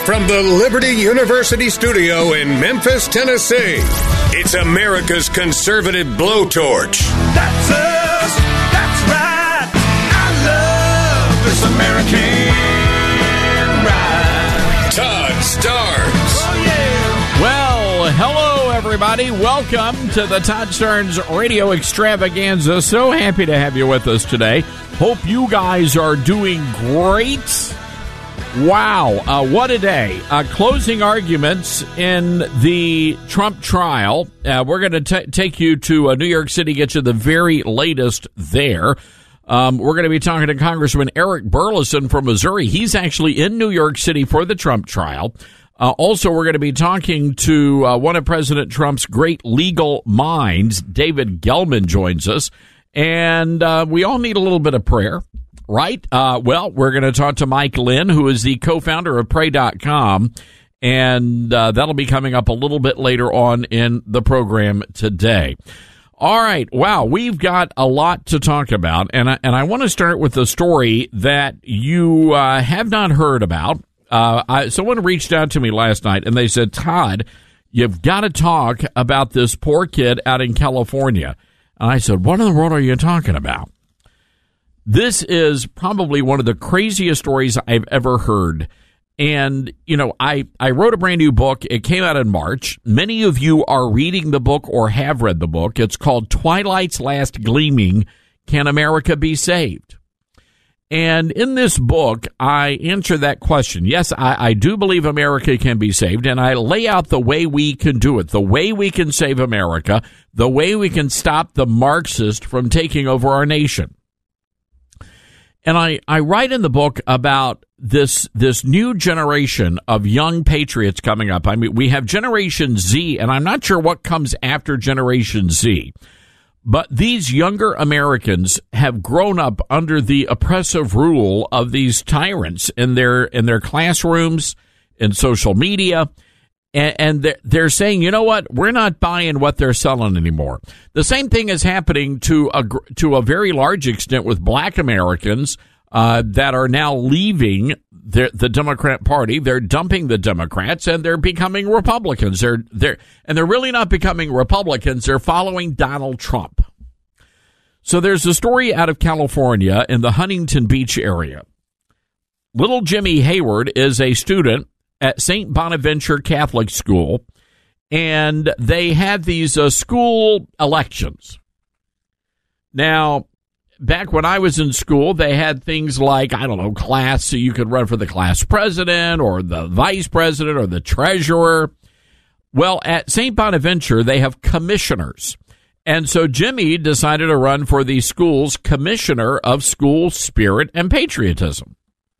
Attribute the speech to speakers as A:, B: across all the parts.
A: from the Liberty University studio in Memphis, Tennessee, it's America's conservative blowtorch.
B: That's us. That's right. I love this American ride.
A: Todd Starnes.
B: Oh, yeah.
C: Well, hello, everybody. Welcome to the Todd Starnes Radio Extravaganza. So happy to have you with us today. Hope you guys are doing great. Wow, what a day. Closing arguments in the Trump trial. We're going to take you to New York City, get you the very latest there. We're going to be talking to Congressman Eric Burlison from Missouri. He's actually in New York City for the Trump trial. Also, we're going to be talking to one of President Trump's great legal minds. David Gelman joins us. And we all need a little bit of prayer. Right? Well, we're going to talk to Mike Lynn, who is the co-founder of Pray.com, and that'll be coming up a little bit later on in the program today. All right. Wow. We've got a lot to talk about, and I want to start with a story that you have not heard about. Someone reached out to me last night, and they said, Todd, you've got to talk about this poor kid out in California. And I said, what in the world are you talking about? This is probably one of the craziest stories I've ever heard. And, you know, I wrote a brand new book. It came out in March. Many of you are reading the book or have read the book. It's called Twilight's Last Gleaming, Can America Be Saved? And in this book, I answer that question. Yes, I do believe America can be saved, and I lay out the way we can do it, the way we can save America, the way we can stop the Marxists from taking over our nation. And I write in the book about this new generation of young patriots coming up. I mean, we have Generation Z, and I'm not sure what comes after Generation Z. But these younger Americans have grown up under the oppressive rule of these tyrants in their classrooms, in social media. And they're saying, you know what? We're not buying what they're selling anymore. The same thing is happening to a very large extent with black Americans that are now leaving the Democrat Party. They're dumping the Democrats and they're becoming Republicans. They're really not becoming Republicans. They're following Donald Trump. So there's a story out of California in the Huntington Beach area. Little Jimmy Hayward is a student at St. Bonaventure Catholic School, and they had these school elections. Now, back when I was in school, they had things like, I don't know, class, so you could run for the class president or the vice president or the treasurer. Well, at St. Bonaventure, they have commissioners. And so Jimmy decided to run for the school's commissioner of school spirit and patriotism.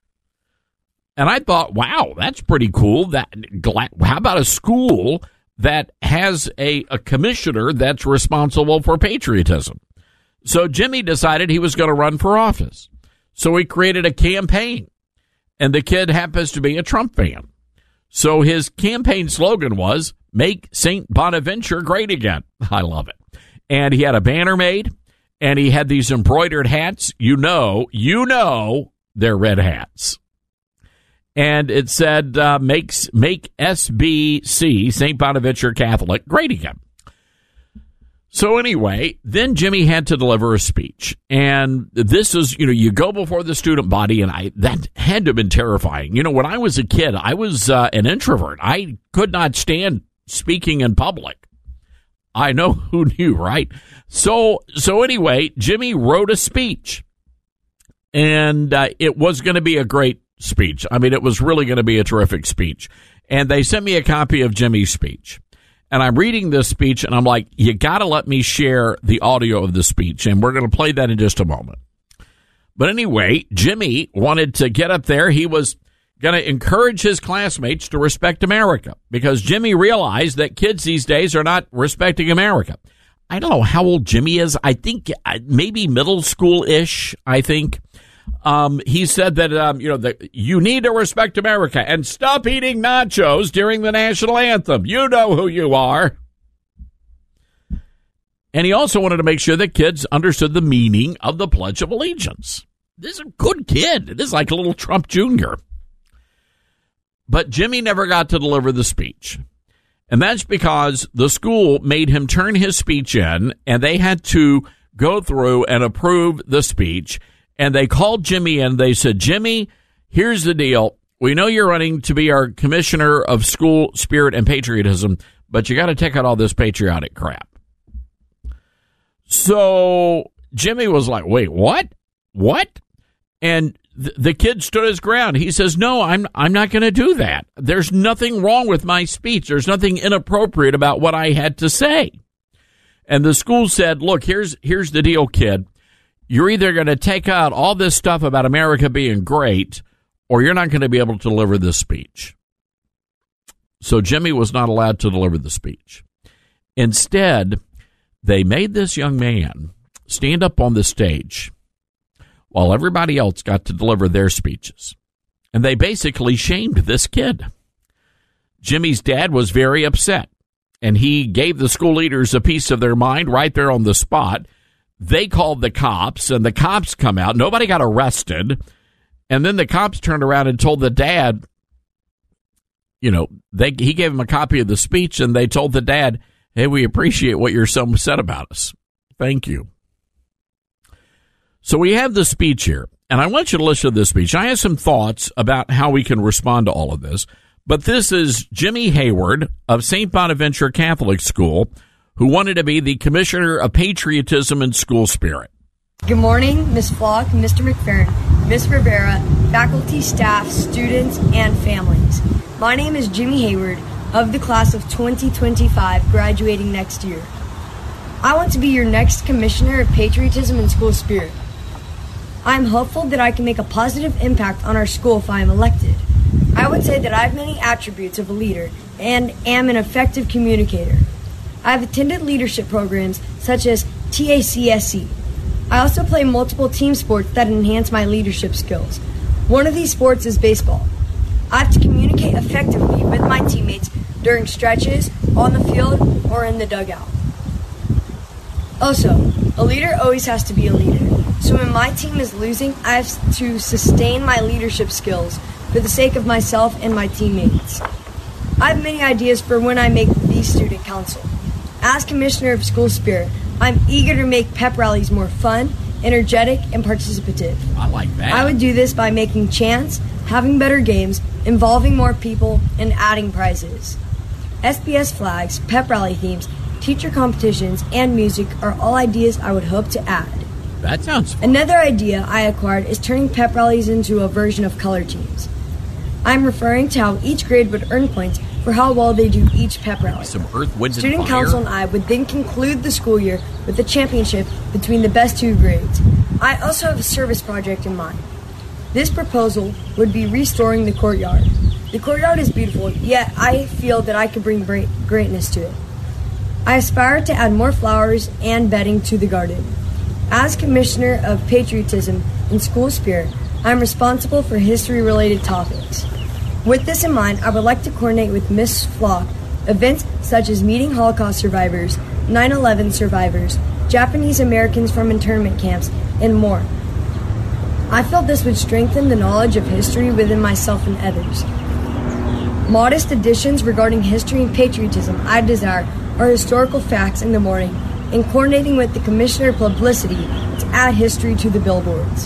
C: And I thought, wow, that's pretty cool. How about a school that has a commissioner that's responsible for patriotism? So Jimmy decided he was going to run for office. So he created a campaign. And the kid happens to be a Trump fan. So his campaign slogan was, Make St. Bonaventure Great Again. I love it. And he had a banner made, and he had these embroidered hats. You know, they're red hats. And it said, make SBC, St. Bonaventure Catholic, great again. So anyway, then Jimmy had to deliver a speech. And this is, you go before the student body, and that had to have been terrifying. When I was a kid, I was an introvert. I could not stand speaking in public. I know who knew, right? So anyway, Jimmy wrote a speech, and it was going to be a great speech. I mean, it was really going to be a terrific speech. And they sent me a copy of Jimmy's speech. And I'm reading this speech, and I'm like, you got to let me share the audio of the speech, and we're going to play that in just a moment. But anyway, Jimmy wanted to get up there. He was going to encourage his classmates to respect America because Jimmy realized that kids these days are not respecting America. I don't know how old Jimmy is. I think maybe middle school-ish, I think. He said that, that you need to respect America and stop eating nachos during the national anthem. You know who you are. And he also wanted to make sure that kids understood the meaning of the Pledge of Allegiance. This is a good kid. This is like a little Trump Jr. But Jimmy never got to deliver the speech. And that's because the school made him turn his speech in, and they had to go through and approve the speech. And they called Jimmy in. They said, Jimmy, here's the deal. We know you're running to be our commissioner of school spirit and patriotism, but you got to take out all this patriotic crap. So Jimmy was like, wait, what? What? And the kid stood his ground. He says, no, I'm not going to do that. There's nothing wrong with my speech. There's nothing inappropriate about what I had to say. And the school said, look, here's the deal, kid. You're either going to take out all this stuff about America being great, or you're not going to be able to deliver this speech. So Jimmy was not allowed to deliver the speech. Instead, they made this young man stand up on the stage while everybody else got to deliver their speeches. And they basically shamed this kid. Jimmy's dad was very upset, and he gave the school leaders a piece of their mind right there on the spot. They called the cops, and the cops come out. Nobody got arrested. And then the cops turned around and told the dad, he gave him a copy of the speech, and they told the dad, hey, we appreciate what your son said about us. Thank you. So we have the speech here, and I want you to listen to this speech. I have some thoughts about how we can respond to all of this, but this is Jimmy Hayward of St. Bonaventure Catholic School, who wanted to be the Commissioner of Patriotism and School Spirit.
D: Good morning, Ms. Flock, Mr. McFerrin, Ms. Rivera, faculty, staff, students, and families. My name is Jimmy Hayward of the class of 2025, graduating next year. I want to be your next Commissioner of Patriotism and School Spirit. I am hopeful that I can make a positive impact on our school if I am elected. I would say that I have many attributes of a leader and am an effective communicator. I have attended leadership programs such as TACSC. I also play multiple team sports that enhance my leadership skills. One of these sports is baseball. I have to communicate effectively with my teammates during stretches, on the field, or in the dugout. Also, a leader always has to be a leader. So when my team is losing, I have to sustain my leadership skills for the sake of myself and my teammates. I have many ideas for when I make the student council. As Commissioner of School Spirit, I'm eager to make pep rallies more fun, energetic, and participative.
C: I like that.
D: I would do this by making chants, having better games, involving more people, and adding prizes. SPS flags, pep rally themes, teacher competitions, and music are all ideas I would hope to add.
C: That sounds fun.
D: Another idea I acquired is turning pep rallies into a version of color teams. I'm referring to how each grade would earn points for how well they do each pep rally.
C: Some earth, wind,
D: Student
C: and fire.
D: council and I would then conclude the school year with a championship between the best two grades. I also have a service project in mind. This proposal would be restoring the courtyard. The courtyard is beautiful, yet I feel that I could bring greatness to it. I aspire to add more flowers and bedding to the garden. As Commissioner of Patriotism and School Spirit, I am responsible for history-related topics. With this in mind, I would like to coordinate with Ms. Flock events such as meeting Holocaust survivors, 9/11 survivors, Japanese Americans from internment camps, and more. I feel this would strengthen the knowledge of history within myself and others. Modest additions regarding history and patriotism I desire are historical facts in the morning and coordinating with the Commissioner of Publicity to add history to the billboards.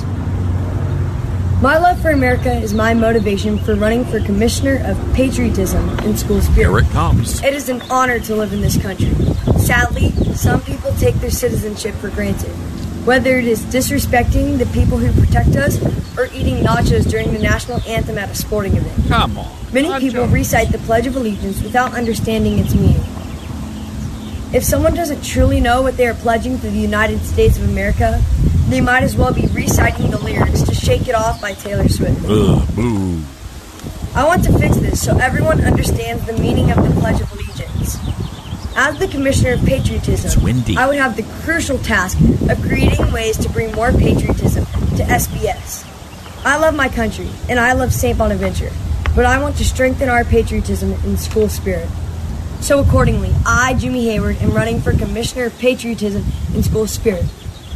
D: My love for America is my motivation for running for Commissioner of Patriotism and School Spirit.
C: Here it comes.
D: It is an honor to live in this country. Sadly, some people take their citizenship for granted, whether it is disrespecting the people who protect us or eating nachos during the national anthem at a sporting event.
C: Come on.
D: Many people recite the Pledge of Allegiance without understanding its meaning. If someone doesn't truly know what they are pledging to the United States of America, they might as well be reciting the lyrics to Shake It Off by Taylor Swift.
C: Boo.
D: I want to fix this so everyone understands the meaning of the Pledge of Allegiance. As the Commissioner of Patriotism,
C: It's windy.
D: I would have the crucial task of creating ways to bring more patriotism to SBS. I love my country, and I love St. Bonaventure, but I want to strengthen our patriotism and school spirit. So accordingly, I, Jimmy Hayward, am running for Commissioner of Patriotism and School Spirit.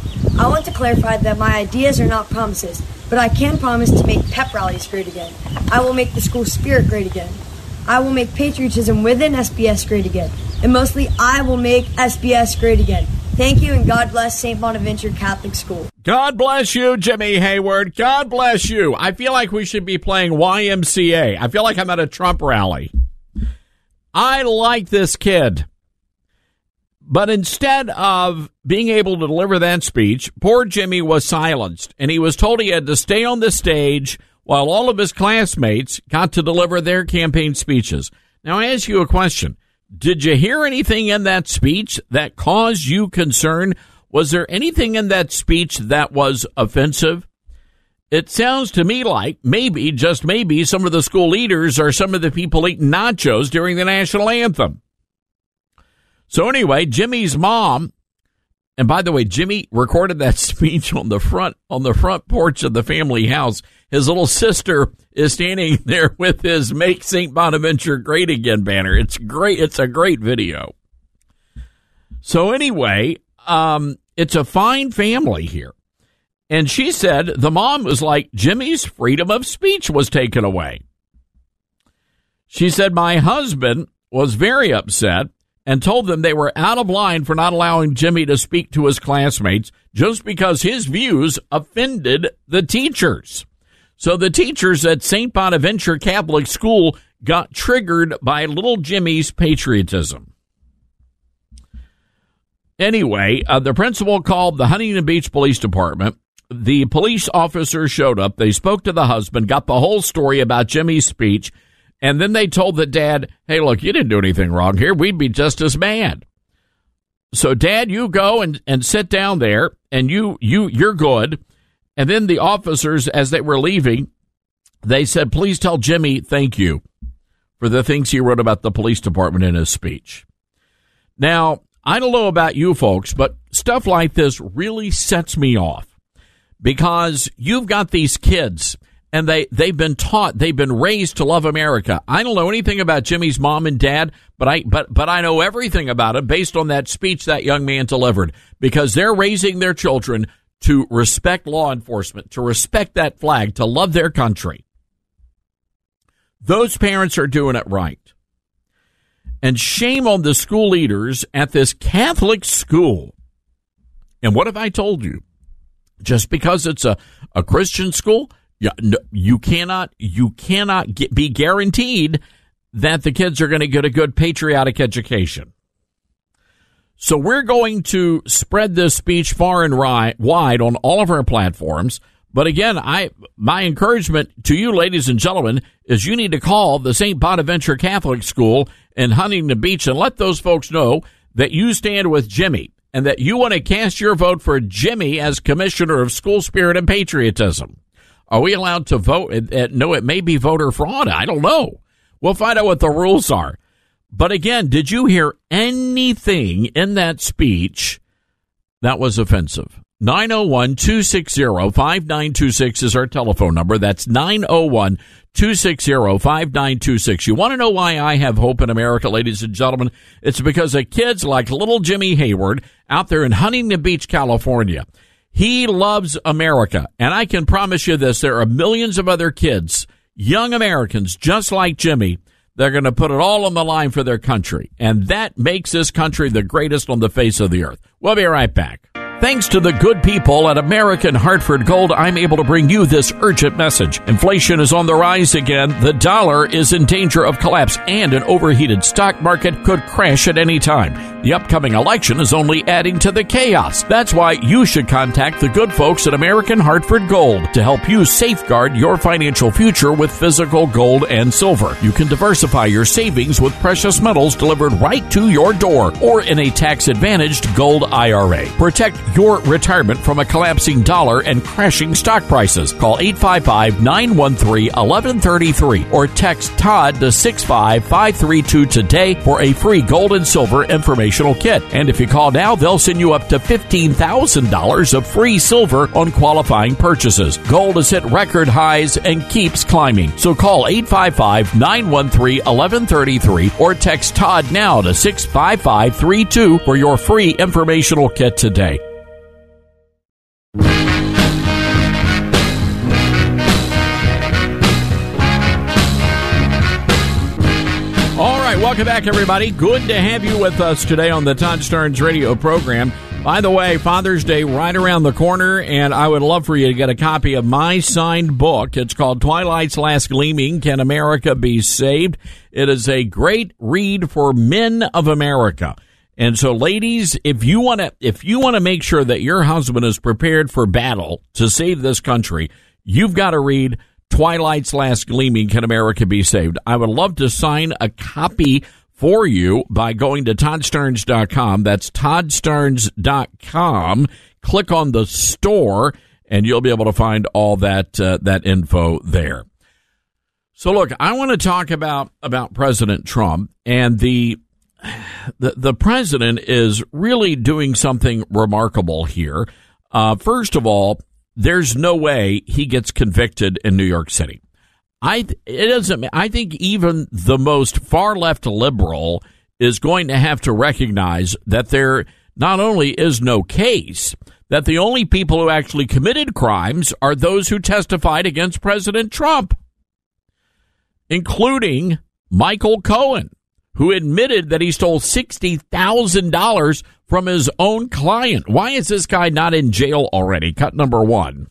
D: I want to clarify that my ideas are not promises, but I can promise to make pep rallies great again. I will make the school spirit great again. I will make patriotism within SBS great again. And mostly, I will make SBS great again. Thank you, and God bless St. Bonaventure Catholic School.
C: God bless you, Jimmy Hayward. God bless you. I feel like we should be playing YMCA. I feel like I'm at a Trump rally. I like this kid. But instead of being able to deliver that speech, poor Jimmy was silenced, and he was told he had to stay on the stage while all of his classmates got to deliver their campaign speeches. Now, I ask you a question. Did you hear anything in that speech that caused you concern? Was there anything in that speech that was offensive? It sounds to me like maybe, just maybe, some of the school leaders are some of the people eating nachos during the national anthem. So anyway, Jimmy's mom, and by the way, Jimmy recorded that speech on the front porch of the family house. His little sister is standing there with his Make St. Bonaventure Great Again banner. It's great. It's a great video. So anyway, it's a fine family here. And she said the mom was like, Jimmy's freedom of speech was taken away. She said, my husband was very upset and told them they were out of line for not allowing Jimmy to speak to his classmates just because his views offended the teachers. So the teachers at St. Bonaventure Catholic School got triggered by little Jimmy's patriotism. Anyway, the principal called the Huntington Beach Police Department. The police officers showed up. They spoke to the husband, got the whole story about Jimmy's speech, and then they told the dad, hey, look, you didn't do anything wrong here. We'd be just as mad. So, Dad, you go and sit down there, and you're good. And then the officers, as they were leaving, they said, please tell Jimmy thank you for the things he wrote about the police department in his speech. Now, I don't know about you folks, but stuff like this really sets me off because you've got these kids and they've been taught, they've been raised to love America. I don't know anything about Jimmy's mom and dad, but I know everything about it based on that speech that young man delivered because they're raising their children to respect law enforcement, to respect that flag, to love their country. Those parents are doing it right. And shame on the school leaders at this Catholic school. And what have I told you? Just because it's a Christian school, you cannot be guaranteed that the kids are going to get a good patriotic education. So we're going to spread this speech far and wide on all of our platforms. But again, my encouragement to you, ladies and gentlemen, is you need to call the St. Bonaventure Catholic School in Huntington Beach and let those folks know that you stand with Jimmy and that you want to cast your vote for Jimmy as Commissioner of School Spirit and Patriotism. Are we allowed to vote? No, it may be voter fraud. I don't know. We'll find out what the rules are. But again, did you hear anything in that speech that was offensive? 901-260-5926 is our telephone number. That's 901-260-5926. You want to know why I have hope in America, ladies and gentlemen? It's because of kids like little Jimmy Hayward out there in Huntington Beach, California. He loves America. And I can promise you this, there are millions of other kids, young Americans, just like Jimmy. They're going to put it all on the line for their country. And that makes this country the greatest on the face of the earth. We'll be right back. Thanks to the good people at American Hartford Gold, I'm able to bring you this urgent message. Inflation is on the rise again. The dollar is in danger of collapse, and an overheated stock market could crash at any time. The upcoming election is only adding to the chaos. That's why you should contact the good folks at American Hartford Gold to help you safeguard your financial future with physical gold and silver. You can diversify your savings with precious metals delivered right to your door or in a tax-advantaged gold IRA. Protect your retirement from a collapsing dollar and crashing stock prices. Call 855-913-1133 or text Todd to 65532 today for a free gold and silver informational kit. And if you call now, they'll send you up to $15,000 of free silver on qualifying purchases. Gold has hit record highs and keeps climbing. So call 855-913-1133 or text Todd now to 65532 for your free informational kit today. Welcome back, everybody. Good to have you with us today on the Todd Starnes radio program. By the way, Father's Day right around the corner, and I would love for you to get a copy of my signed book. It's called Twilight's Last Gleaming, Can America Be Saved? It is a great read for men of America. And so, ladies, if you want to make sure that your husband is prepared for battle to save this country, you've got to read Twilight's Last Gleaming, Can America Be Saved? I would love to sign a copy for you by going to ToddStarnes.com. That's ToddStarnes.com. Click on the store, and you'll be able to find all that info there. So, look, I want to talk about President Trump, and the president is really doing something remarkable here. First of all, there's no way he gets convicted in New York City. I think even the most far left liberal is going to have to recognize that there not only is no case, that the only people who actually committed crimes are those who testified against President Trump, including Michael Cohen, who admitted that he stole $60,000 from his own client. Why is this guy not in jail already? Cut number one.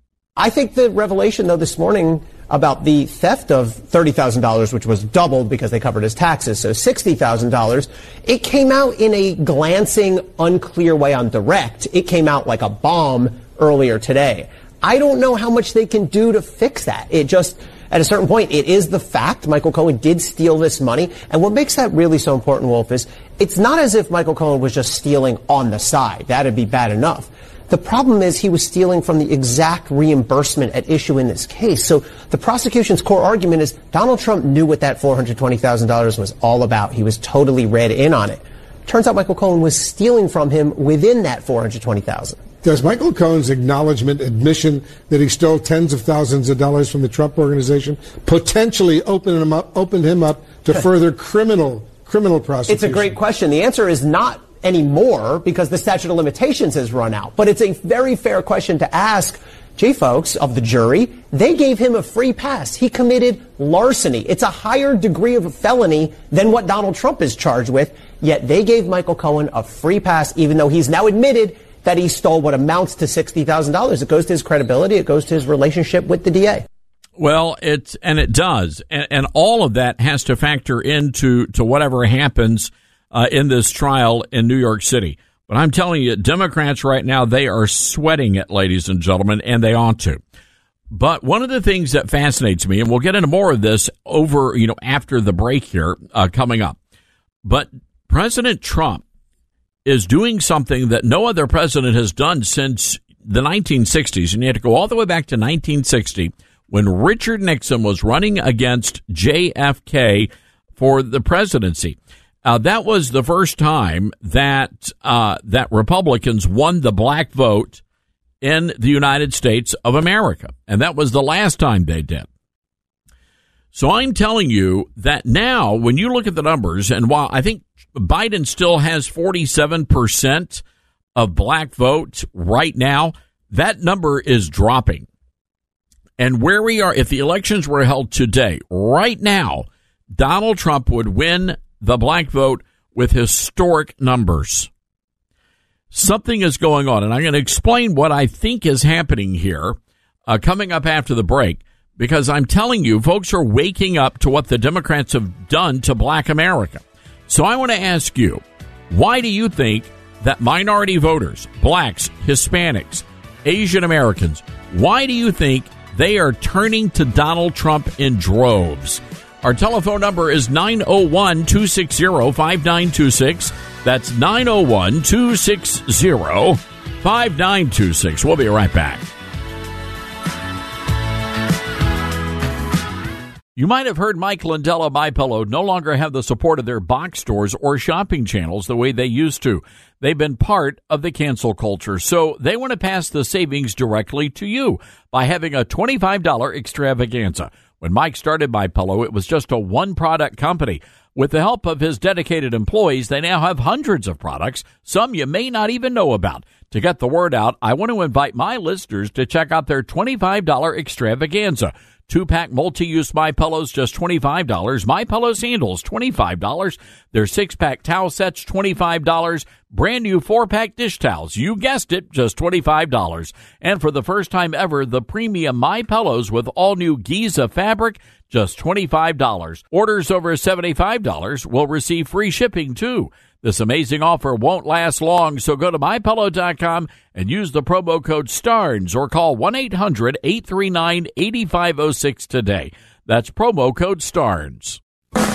E: I think the revelation, though, this morning about the theft of $30,000, which was doubled because they covered his taxes, so $60,000, it came out in a glancing, unclear way on direct. It came out like a bomb earlier today. I don't know how much they can do to fix that. It just, at a certain point, it is the fact Michael Cohen did steal this money. And what makes that really so important, Wolf, is it's not as if Michael Cohen was just stealing on the side. That'd be bad enough. The problem is he was stealing from the exact reimbursement at issue in this case. So the prosecution's core argument is Donald Trump knew what that $420,000 was all about. He was totally read in on it. Turns out Michael Cohen was stealing from him within that $420,000.
F: Does Michael Cohen's admission that he stole tens of thousands of dollars from the Trump Organization potentially open him up to further criminal prosecution?
E: It's a great question. The answer is not anymore because the statute of limitations has run out. But it's a very fair question to ask. Gee, folks, of the jury, they gave him a free pass. He committed larceny. It's a higher degree of a felony than what Donald Trump is charged with. Yet they gave Michael Cohen a free pass, even though he's now admitted that he stole what amounts to $60,000. It goes to his credibility. It goes to his relationship with the DA.
C: Well, it does. And all of that has to factor into whatever happens in this trial in New York City. But I'm telling you, Democrats right now, they are sweating it, ladies and gentlemen, and they ought to. But one of the things that fascinates me, and we'll get into more of this after the break here coming up, but President Trump is doing something that no other president has done since the 1960s. And you have to go all the way back to 1960 when Richard Nixon was running against JFK for the presidency. That was the first time that Republicans won the black vote in the United States of America. And that was the last time they did. So I'm telling you that now, when you look at the numbers, and while I think Biden still has 47% of black votes right now, that number is dropping. And where we are, if the elections were held today, right now, Donald Trump would win the black vote with historic numbers. Something is going on, and I'm going to explain what I think is happening here coming up after the break, because I'm telling you, folks are waking up to what the Democrats have done to black America. So I want to ask you, why do you think that minority voters, blacks, Hispanics, Asian Americans, why do you think they are turning to Donald Trump in droves? Our telephone number is 901-260-5926. That's 901-260-5926. We'll be right back. You might have heard Mike Lindell of MyPillow no longer have the support of their box stores or shopping channels the way they used to. They've been part of the cancel culture, so they want to pass the savings directly to you by having a $25 extravaganza. When Mike started MyPillow, it was just a one-product company. With the help of his dedicated employees, they now have hundreds of products, some you may not even know about. To get the word out, I want to invite my listeners to check out their $25 extravaganza. 2-pack multi-use MyPillows, just $25. MyPillow sandals, $25. Their 6-pack towel sets, $25. Brand new 4-pack dish towels, you guessed it, just $25. And for the first time ever, the premium MyPillows with all new Giza fabric, just $25. Orders over $75 will receive free shipping too. This amazing offer won't last long, so go to MyPillow.com and use the promo code STARNS or call 1-800-839-8506 today. That's promo code STARNS. All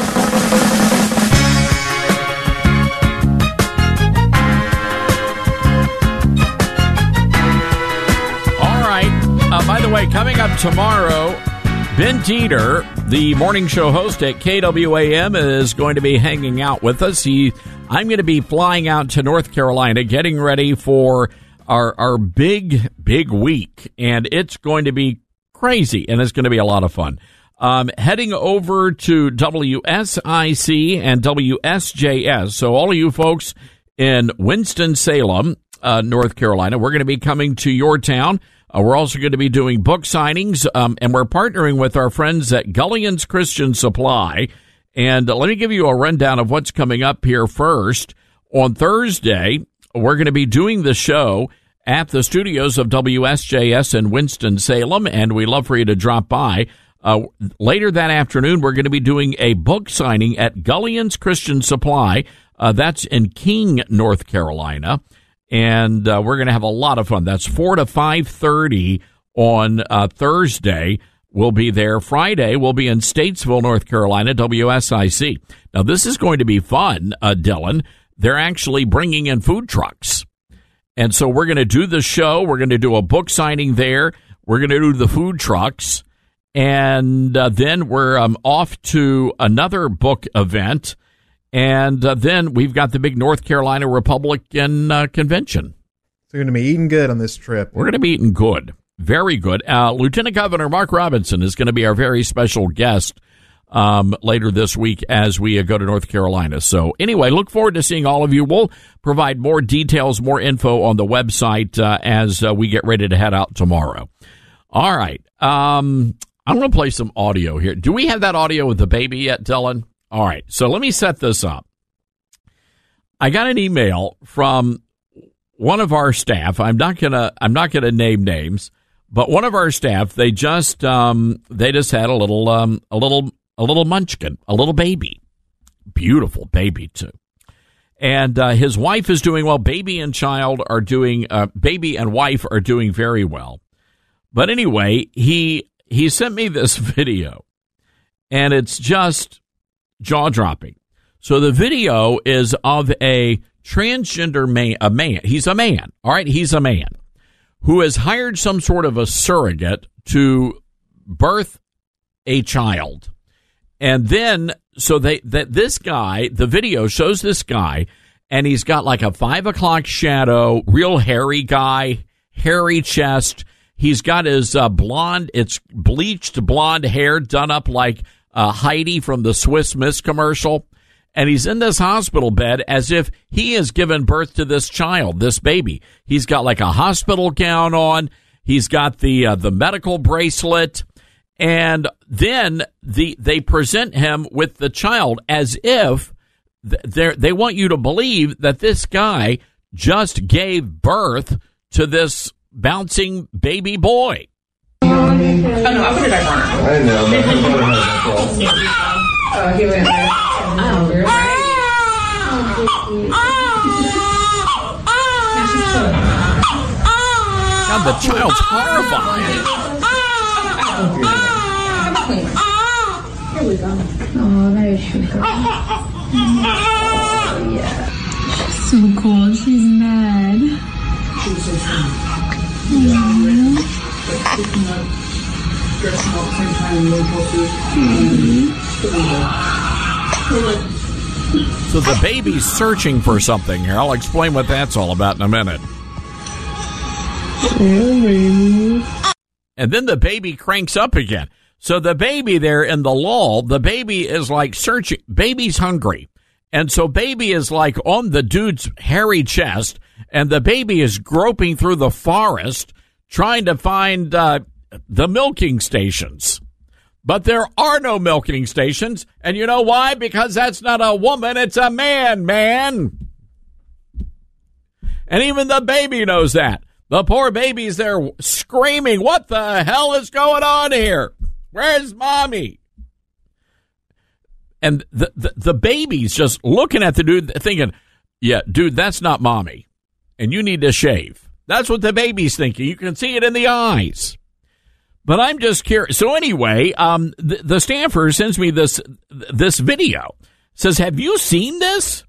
C: right. By the way, coming up tomorrow, Ben Teeter, the morning show host at KWAM, is going to be hanging out with us. I'm going to be flying out to North Carolina, getting ready for our big week, and it's going to be crazy, and it's going to be a lot of fun. Heading over to WSIC and WSJS, so all of you folks in Winston-Salem, North Carolina, we're going to be coming to your town. We're also going to be doing book signings, and we're partnering with our friends at Gullion's Christian Supply. And let me give you a rundown of what's coming up here first. On Thursday, we're going to be doing the show at the studios of WSJS in Winston-Salem, and we'd love for you to drop by. Later that afternoon, we're going to be doing a book signing at Gullion's Christian Supply. That's in King, North Carolina. And we're going to have a lot of fun. That's 4 to 5:30 on Thursday. We'll be there. Friday, we'll be in Statesville, North Carolina, WSIC. Now, this is going to be fun, Dylan. They're actually bringing in food trucks. And so we're going to do the show. We're going to do a book signing there. We're going to do the food trucks. And then we're off to another book event. And then we've got the big North Carolina Republican Convention.
G: So you're going to be eating good on this trip.
C: We're going to be eating good. Very good. Lieutenant Governor Mark Robinson is going to be our very special guest later this week as we go to North Carolina. So anyway, look forward to seeing all of you. We'll provide more details, more info on the website as we get ready to head out tomorrow. All right. I'm going to play some audio here. Do we have that audio with the baby yet, Dylan? All right. So let me set this up. I got an email from one of our staff. I'm not gonna name names. But one of our staff, they just had a little munchkin, a little baby, beautiful baby too, and his wife is doing well. Baby and wife are doing very well. But anyway, he sent me this video, and it's just jaw dropping. So the video is of a transgender man. He's a man. All right, he's a man who has hired some sort of a surrogate to birth a child. And then, so this guy, the video shows this guy, and he's got like a 5 o'clock shadow, real hairy guy, hairy chest. He's got his it's bleached blonde hair done up like Heidi from the Swiss Miss commercial. And he's in this hospital bed as if he has given birth to this child, this baby. He's got like a hospital gown on. He's got the medical bracelet. And then they present him with the child as if they want you to believe that this guy just gave birth to this bouncing baby boy.
H: Oh, no, I put it back on her.
I: I know.
H: Oh, he went there. Oh, really?
C: God, the child's horrified.
H: Here we go.
J: Oh, there she goes. Yeah. She's so cool. She's mad.
C: So the baby's searching for something here. I'll explain what that's all about in a minute. And then the baby cranks up again. So the baby there in the lull, the baby is like searching. Baby's hungry. And so baby is like on the dude's hairy chest, and the baby is groping through the forest trying to find the milking stations. But there are no milking stations. And you know why? Because that's not a woman, it's a man. And even the baby knows that. The poor baby's there screaming, what the hell is going on here? Where's mommy? And the baby's just looking at the dude thinking, yeah, dude, that's not mommy. And you need to shave. That's what the baby's thinking. You can see it in the eyes. But I'm just curious. So anyway, the staffer sends me this video. Says, have you seen this?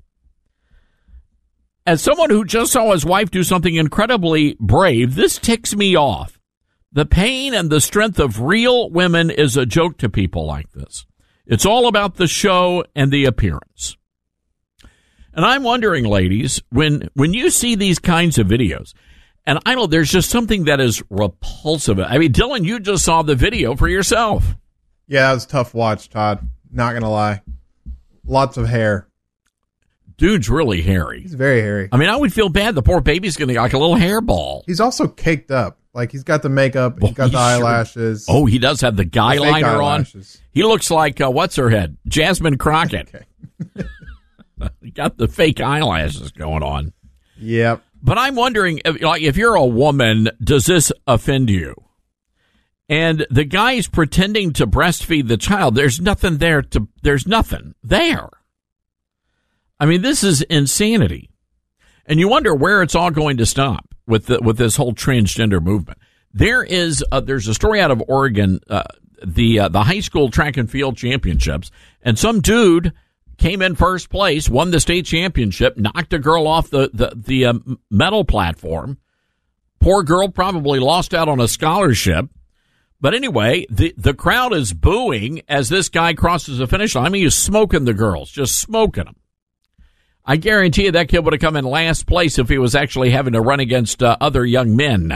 C: As someone who just saw his wife do something incredibly brave, this ticks me off. The pain and the strength of real women is a joke to people like this. It's all about the show and the appearance. And I'm wondering, ladies, when you see these kinds of videos, and I know there's just something that is repulsive. I mean, Dylan, you just saw the video for yourself.
G: Yeah, it was a tough watch, Todd. Not going to lie. Lots of hair.
C: Dude's really hairy.
G: He's very hairy.
C: I mean, I would feel bad. The poor baby's going to be like a little hairball.
G: He's also caked up. Like, he's got the makeup. He's got the eyelashes.
C: Oh, he does have the guy liner on. He looks like, what's her head? Jasmine Crockett.
G: Okay.
C: He got the fake eyelashes going on.
G: Yep.
C: But I'm wondering, if you're a woman, does this offend you? And the guy's pretending to breastfeed the child. There's nothing there. There's nothing there. I mean, this is insanity. And you wonder where it's all going to stop with this whole transgender movement. There's a story out of Oregon, the high school track and field championships, and some dude came in first place, won the state championship, knocked a girl off the medal platform. Poor girl probably lost out on a scholarship. But anyway, the crowd is booing as this guy crosses the finish line. I mean, he's smoking the girls, just smoking them. I guarantee you that kid would have come in last place if he was actually having to run against other young men.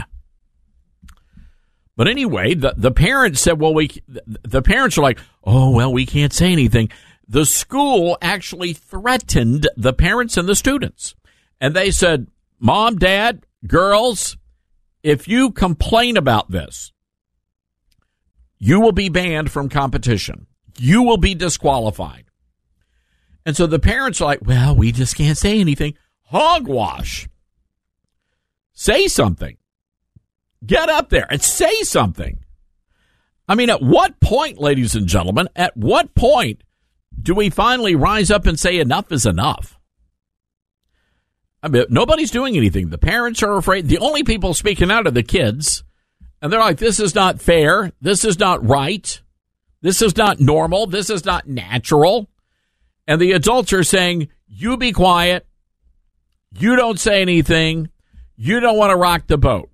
C: But anyway, the parents said, the parents are like, oh, well, we can't say anything. The school actually threatened the parents and the students. And they said, Mom, Dad, girls, if you complain about this, you will be banned from competition. You will be disqualified. And so the parents are like, well, we just can't say anything. Hogwash. Say something. Get up there and say something. I mean, at what point, ladies and gentlemen, at what point do we finally rise up and say enough is enough? I mean, nobody's doing anything. The parents are afraid. The only people speaking out are the kids. And they're like, this is not fair. This is not right. This is not normal. This is not natural. And the adults are saying, you be quiet. You don't say anything. You don't want to rock the boat.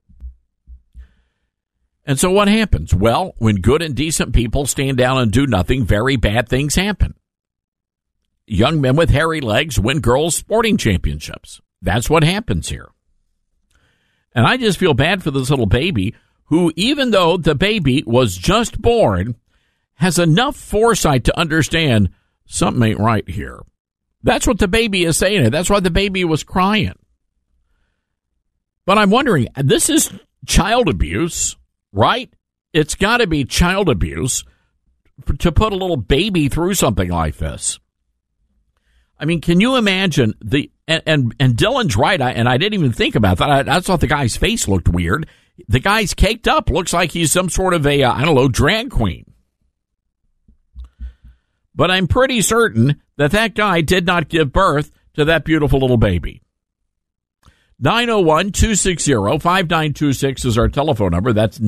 C: And so what happens? Well, when good and decent people stand down and do nothing, very bad things happen. Young men with hairy legs win girls' sporting championships. That's what happens here. And I just feel bad for this little baby who, even though the baby was just born, has enough foresight to understand something ain't right here. That's what the baby is saying. That's why the baby was crying. But I'm wondering, this is child abuse, right? It's got to be child abuse to put a little baby through something like this. I mean, can you imagine and Dylan's right, and I didn't even think about that. I thought the guy's face looked weird. The guy's caked up. Looks like he's some sort of a, drag queen. But I'm pretty certain that guy did not give birth to that beautiful little baby. 901-260-5926 is our telephone number. That's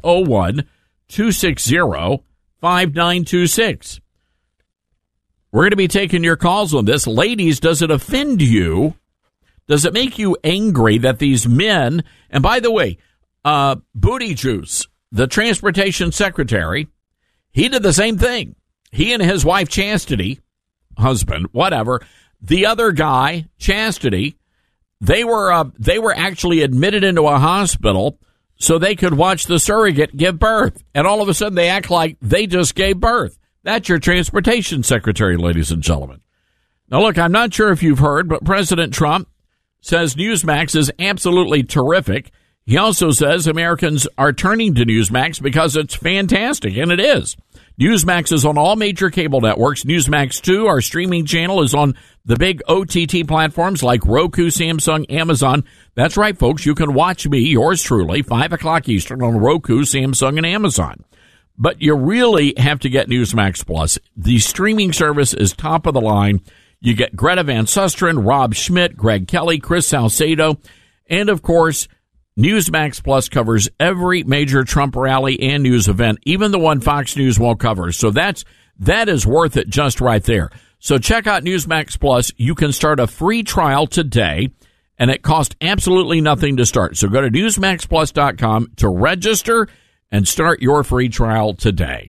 C: 901-260-5926. We're going to be taking your calls on this. Ladies, does it offend you? Does it make you angry that these men, and by the way, Booty Juice, the transportation secretary, he did the same thing. He and his wife, Chastity, husband, whatever, the other guy, Chastity, they were actually admitted into a hospital so they could watch the surrogate give birth. And all of a sudden they act like they just gave birth. That's your transportation secretary, ladies and gentlemen. Now, look, I'm not sure if you've heard, but President Trump says Newsmax is absolutely terrific. He also says Americans are turning to Newsmax because it's fantastic, and it is. Newsmax is on all major cable networks. Newsmax 2, our streaming channel, is on the big OTT platforms like Roku, Samsung, Amazon. That's right, folks. You can watch me, yours truly, 5 o'clock Eastern on Roku, Samsung, and Amazon. But you really have to get Newsmax Plus. The streaming service is top of the line. You get Greta Van Susteren, Rob Schmidt, Greg Kelly, Chris Salcedo, and, of course, Newsmax Plus covers every major Trump rally and news event, even the one Fox News won't cover. So that is worth it just right there. So check out Newsmax Plus. You can start a free trial today, and it costs absolutely nothing to start. So go to NewsmaxPlus.com to register and start your free trial today.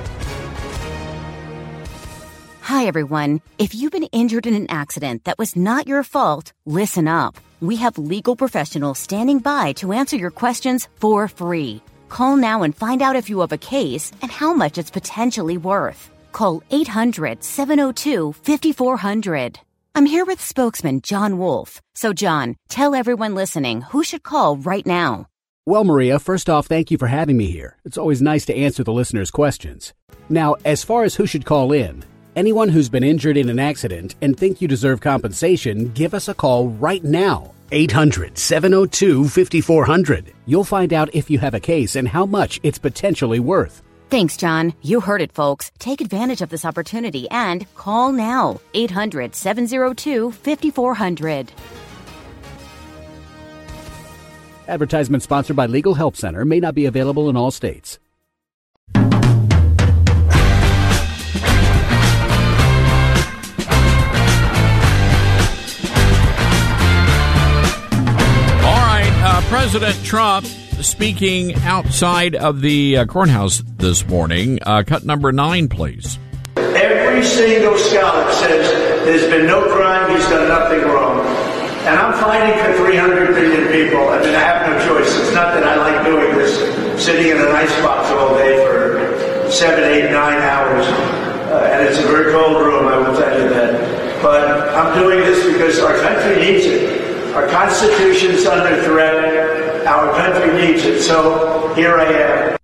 I: Hi, everyone. If you've been injured in an accident that was not your fault, listen up. We have legal professionals standing by to answer your questions for free. Call now and find out if you have a case and how much it's potentially worth. Call 800-702-5400. I'm here with spokesman John Wolf. So, John, tell everyone listening who should call right now.
K: Well, Maria, first off, thank you for having me here. It's always nice to answer the listeners' questions. Now, as far as who should call in, anyone who's been injured in an accident and think you deserve compensation, give us a call right now. 800-702-5400. You'll find out if you have a case and how much it's potentially worth.
I: Thanks, John. You heard it, folks. Take advantage of this opportunity and call now. 800-702-5400.
K: Advertisement sponsored by Legal Help Center. May not be available in all states.
C: President Trump speaking outside of the courthouse this morning. Cut number 9, please.
L: Every single scholar says there's been no crime, he's done nothing wrong. And I'm fighting for 300 million people. I mean, I have no choice. It's not that I like doing this, sitting in an icebox all day for 7, 8, 9 hours. And it's a very cold room, I will tell you that. But I'm doing this because our country needs it. Our Constitution's under threat. Our country needs it. So here I am.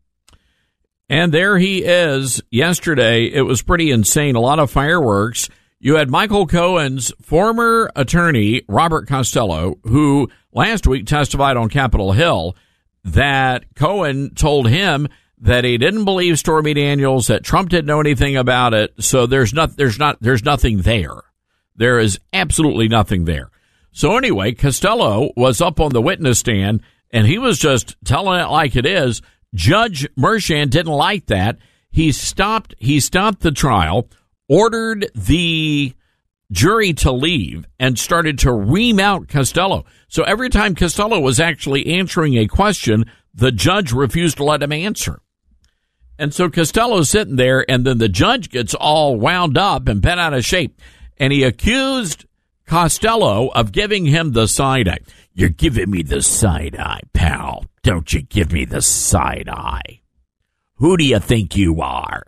C: And there he is. Yesterday, it was pretty insane. A lot of fireworks. You had Michael Cohen's former attorney, Robert Costello, who last week testified on Capitol Hill that Cohen told him that he didn't believe Stormy Daniels, that Trump didn't know anything about it. So there's nothing there. There is absolutely nothing there. So anyway, Costello was up on the witness stand, and he was just telling it like it is. Judge Merchan didn't like that. He stopped the trial, ordered the jury to leave, and started to remount Costello. So every time Costello was actually answering a question, the judge refused to let him answer. And so Costello's sitting there, and then the judge gets all wound up and bent out of shape, and he accused Costello of giving him the side eye. You're giving me the side eye, pal. Don't you give me the side eye. Who do you think you are?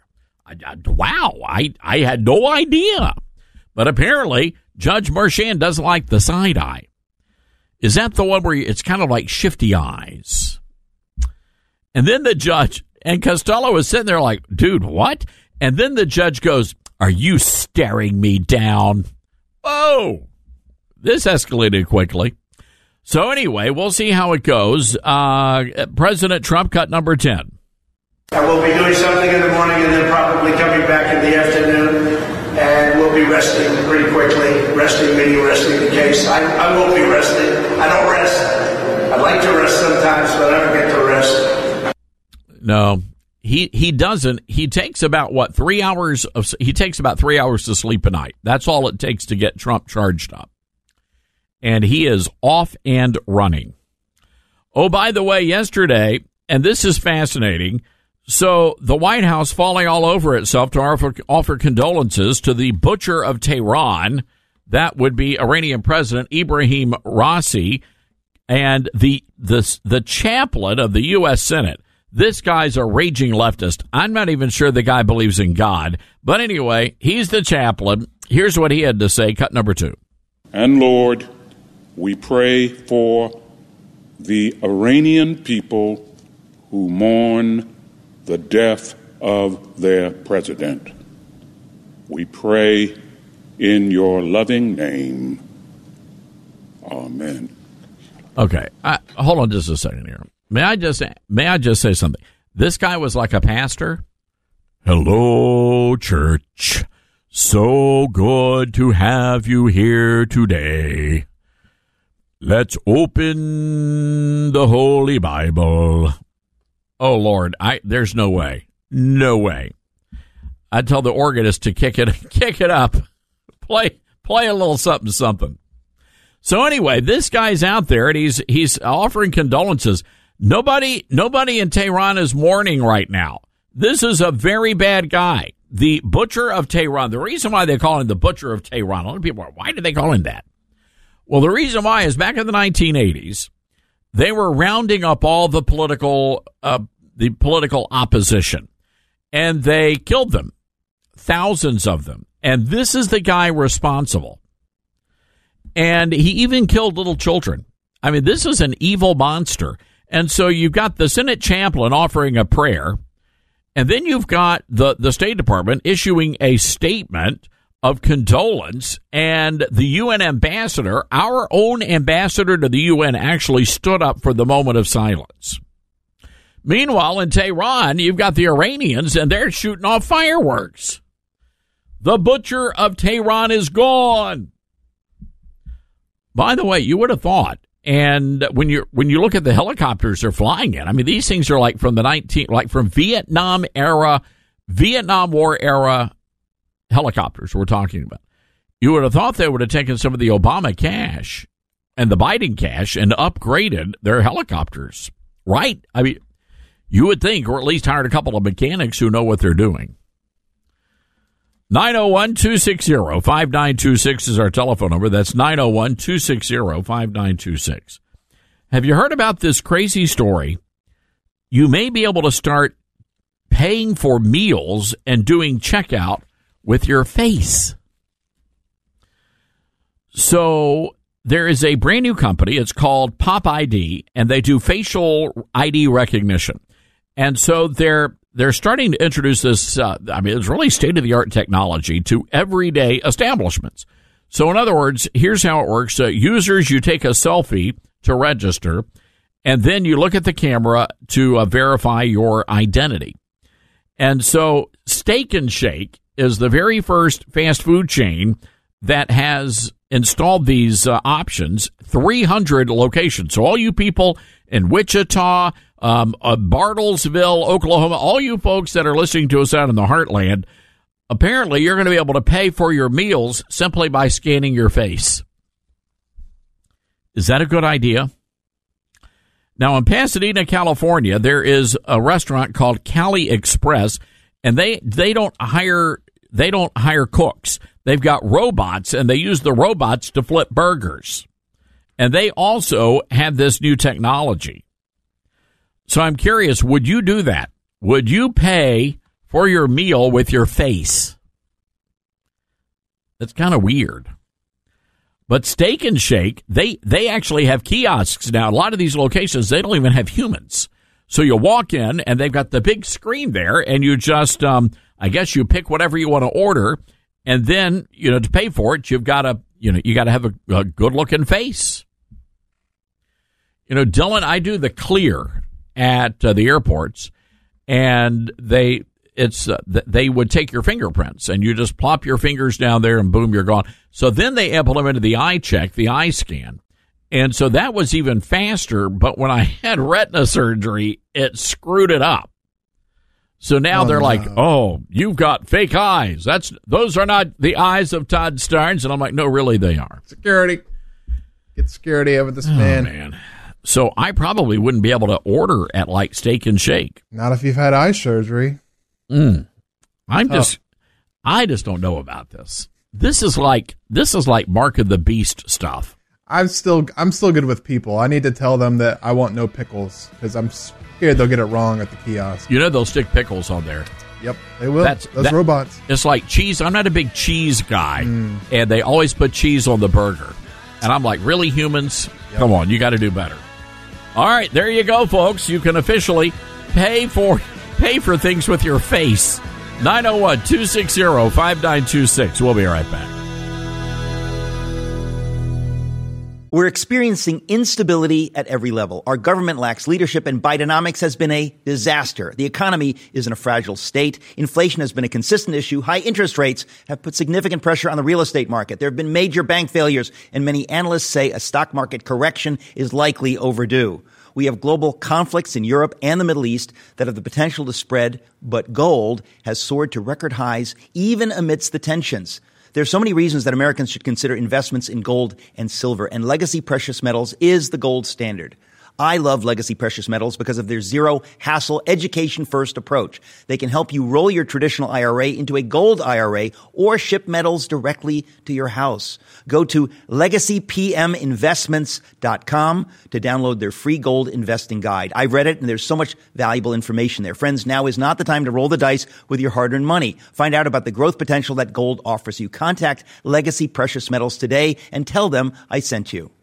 C: Wow, I had no idea. But apparently, Judge Merchan doesn't like the side eye. Is that the one where it's kind of like shifty eyes? And then the judge, and Costello is sitting there like, dude, what? And then the judge goes, are you staring me down? Oh, this escalated quickly. So anyway, we'll see how it goes. President Trump, cut number 10.
L: I will be doing something in the morning and then probably coming back in the afternoon, and we'll be resting pretty quickly. Resting meaning resting the case. I won't be resting. I don't rest. I like to rest sometimes, but I don't get to rest.
C: No, he doesn't. He takes about 3 hours he takes about 3 hours to sleep a night. That's all it takes to get Trump charged up. And he is off and running. Oh, by the way, yesterday, and this is fascinating, so the White House falling all over itself to offer condolences to the butcher of Tehran. That would be Iranian President Ibrahim Raisi, and the chaplain of the U.S. Senate. This guy's a raging leftist. I'm not even sure the guy believes in God. But anyway, he's the chaplain. Here's what he had to say, cut number 2.
M: And Lord, we pray for the Iranian people who mourn the death of their president. We pray in your loving name. Amen.
C: Okay, hold on just a second here. May I just say something? This guy was like a pastor. Hello, church. So good to have you here today. Let's open the Holy Bible. Oh, Lord, there's no way. No way. I'd tell the organist to kick it up. Play a little something. So anyway, this guy's out there and he's offering condolences. Nobody in Tehran is mourning right now. This is a very bad guy. The Butcher of Tehran. The reason why they call him the Butcher of Tehran, a lot of people are, why did they call him that? Well, the reason why is back in the 1980s, they were rounding up all the political opposition, and they killed them, thousands of them. And this is the guy responsible. And he even killed little children. I mean, this is an evil monster. And so you've got the Senate chaplain offering a prayer, and then you've got the State Department issuing a statement of condolence, and the UN ambassador, our own ambassador to the UN, actually stood up for the moment of silence. Meanwhile, in Tehran, you've got the Iranians, and they're shooting off fireworks. The Butcher of Tehran is gone. By the way, you would have thought, and when you look at the helicopters they're flying in, I mean, these things are like from from Vietnam War era helicopters we're talking about. You would have thought they would have taken some of the Obama cash and the Biden cash and upgraded their helicopters, right? I mean, you would think, or at least hired a couple of mechanics who know what they're doing. 901-260-5926 is our telephone number. That's 901-260-5926. Have you heard about this crazy story? You may be able to start paying for meals and doing checkout with your face. So there is a brand new company. It's called Pop ID, and they do facial ID recognition. And so they're starting to introduce this, it's really state-of-the-art technology to everyday establishments. So in other words, here's how it works. Users, you take a selfie to register, and then you look at the camera to verify your identity. And so Steak and Shake is the very first fast food chain that has installed these options, 300 locations. So all you people in Wichita, Bartlesville, Oklahoma, all you folks that are listening to us out in the heartland, apparently you're going to be able to pay for your meals simply by scanning your face. Is that a good idea? Now, in Pasadena, California, there is a restaurant called Cali Express, and they don't hire cooks. They've got robots, and they use the robots to flip burgers. And they also have this new technology. So I'm curious, would you do that? Would you pay for your meal with your face? That's kind of weird. But Steak and Shake, they actually have kiosks now. A lot of these locations, they don't even have humans. So you walk in, and they've got the big screen there, and you just, I guess you pick whatever you want to order, and then, to pay for it, you've got to, you got to have a good-looking face. Dylan, I do the clear at the airports, and they would take your fingerprints, and you just plop your fingers down there, and boom, you're gone. So then they implemented the eye check, the eye scan, and so that was even faster. But when I had retina surgery, it screwed it up. So now they're like, "Oh, you've got fake eyes. Those are not the eyes of Todd Starnes." And I'm like, "No, really, they are."
G: Security, get security over this man.
C: So I probably wouldn't be able to order at like Steak and Shake.
G: Not if you've had eye surgery.
C: I just don't know about this. This is like Mark of the Beast stuff.
G: I'm still good with people. I need to tell them that I want no pickles because I'm scared they'll get it wrong at the kiosk.
C: They'll stick pickles on there.
G: Yep, they will. Those robots.
C: It's like cheese. I'm not a big cheese guy, and they always put cheese on the burger. And I'm like, really, humans? Yep. Come on, you got to do better. All right, there you go, folks. You can officially pay for things with your face. 901-260-5926. We'll be right back.
N: We're experiencing instability at every level. Our government lacks leadership, and Bidenomics has been a disaster. The economy is in a fragile state. Inflation has been a consistent issue. High interest rates have put significant pressure on the real estate market. There have been major bank failures, and many analysts say a stock market correction is likely overdue. We have global conflicts in Europe and the Middle East that have the potential to spread, but gold has soared to record highs even amidst the tensions. There are so many reasons that Americans should consider investments in gold and silver, and Legacy Precious Metals is the gold standard. I love Legacy Precious Metals because of their zero-hassle, education-first approach. They can help you roll your traditional IRA into a gold IRA or ship metals directly to your house. Go to LegacyPMInvestments.com to download their free gold investing guide. I've read it, and there's so much valuable information there. Friends, now is not the time to roll the dice with your hard-earned money. Find out about the growth potential that gold offers you. Contact Legacy Precious Metals today and tell them I sent you.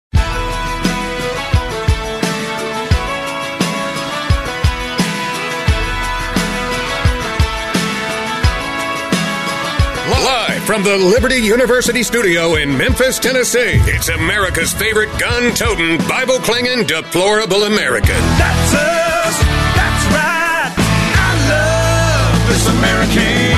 A: Live from the Liberty University studio in Memphis, Tennessee, it's America's favorite gun-toting, Bible-clinging, deplorable American.
B: That's us. That's right. I love this American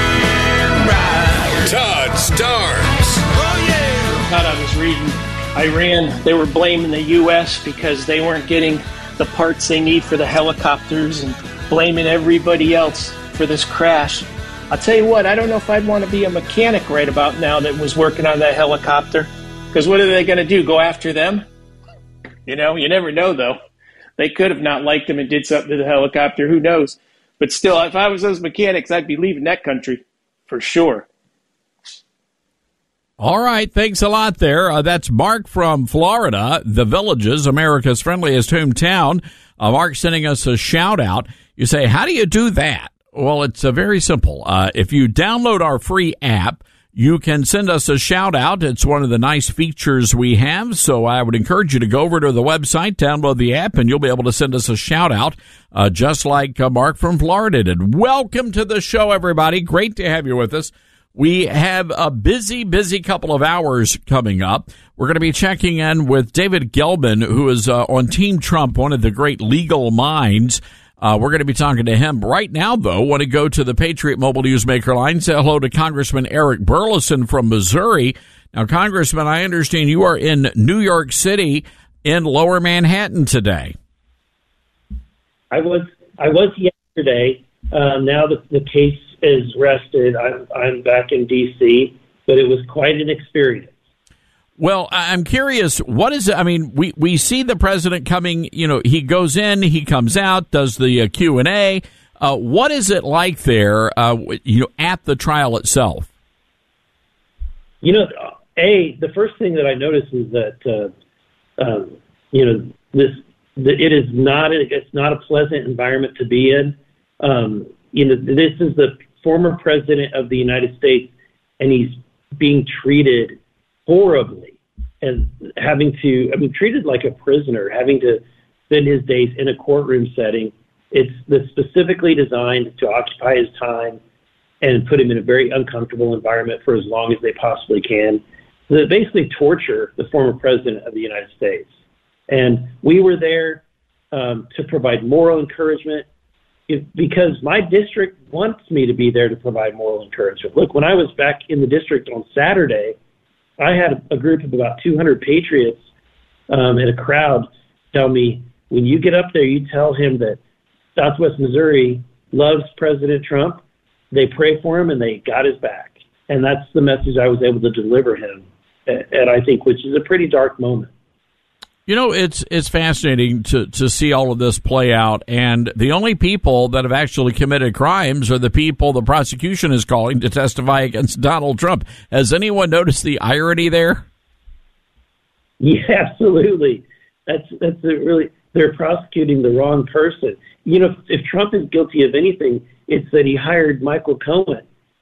B: ride.
A: Todd Starnes.
B: Oh, yeah.
O: Todd, I was reading Iran. They were blaming the U.S. because they weren't getting the parts they need for the helicopters and blaming everybody else for this crash. I'll tell you what, I don't know if I'd want to be a mechanic right about now that was working on that helicopter. Because what are they going to do, go after them? You know, you never know, though. They could have not liked them and did something to the helicopter. Who knows? But still, if I was those mechanics, I'd be leaving that country for sure.
C: All right, thanks a lot there. That's Mark from Florida, The Villages, America's friendliest hometown. Mark sending us a shout-out. You say, how do you do that? Well, it's very simple. If you download our free app, you can send us a shout-out. It's one of the nice features we have, so I would encourage you to go over to the website, download the app, and you'll be able to send us a shout-out, just like Mark from Florida did. Welcome to the show, everybody. Great to have you with us. We have a busy couple of hours coming up. We're going to be checking in with David Gelman, who is on Team Trump, one of the great legal minds. We're going to be talking to him right now, though. Want to go to the Patriot Mobile Newsmaker line. Say hello to Congressman Eric Burleson from Missouri. Now, Congressman, I understand you are in New York City in Lower Manhattan today.
P: I was yesterday. Now that the case is rested, I'm back in D.C., but it was quite an experience.
C: Well, I'm curious, what is it? I mean, we see the president coming, you know, he goes in, he comes out, does the Q&A. What is it like there, at the trial itself?
P: You know, the first thing that I noticed is that, it's not a pleasant environment to be in. This is the former president of the United States, and he's being treated horribly and treated like a prisoner, having to spend his days in a courtroom setting. It's specifically designed to occupy his time and put him in a very uncomfortable environment for as long as they possibly can. So they basically torture the former president of the United States. And we were there to provide moral encouragement because my district wants me to be there to provide moral encouragement. Look, when I was back in the district on Saturday, I had a group of about 200 patriots and a crowd tell me, when you get up there, you tell him that Southwest Missouri loves President Trump. They pray for him, and they got his back. And that's the message I was able to deliver him, and I think, which is a pretty dark moment.
C: You know, it's fascinating to see all of this play out, and the only people that have actually committed crimes are the people the prosecution is calling to testify against Donald Trump. Has anyone noticed the irony there?
P: Yeah, absolutely. They're prosecuting the wrong person. You know, if Trump is guilty of anything, it's that he hired Michael Cohen.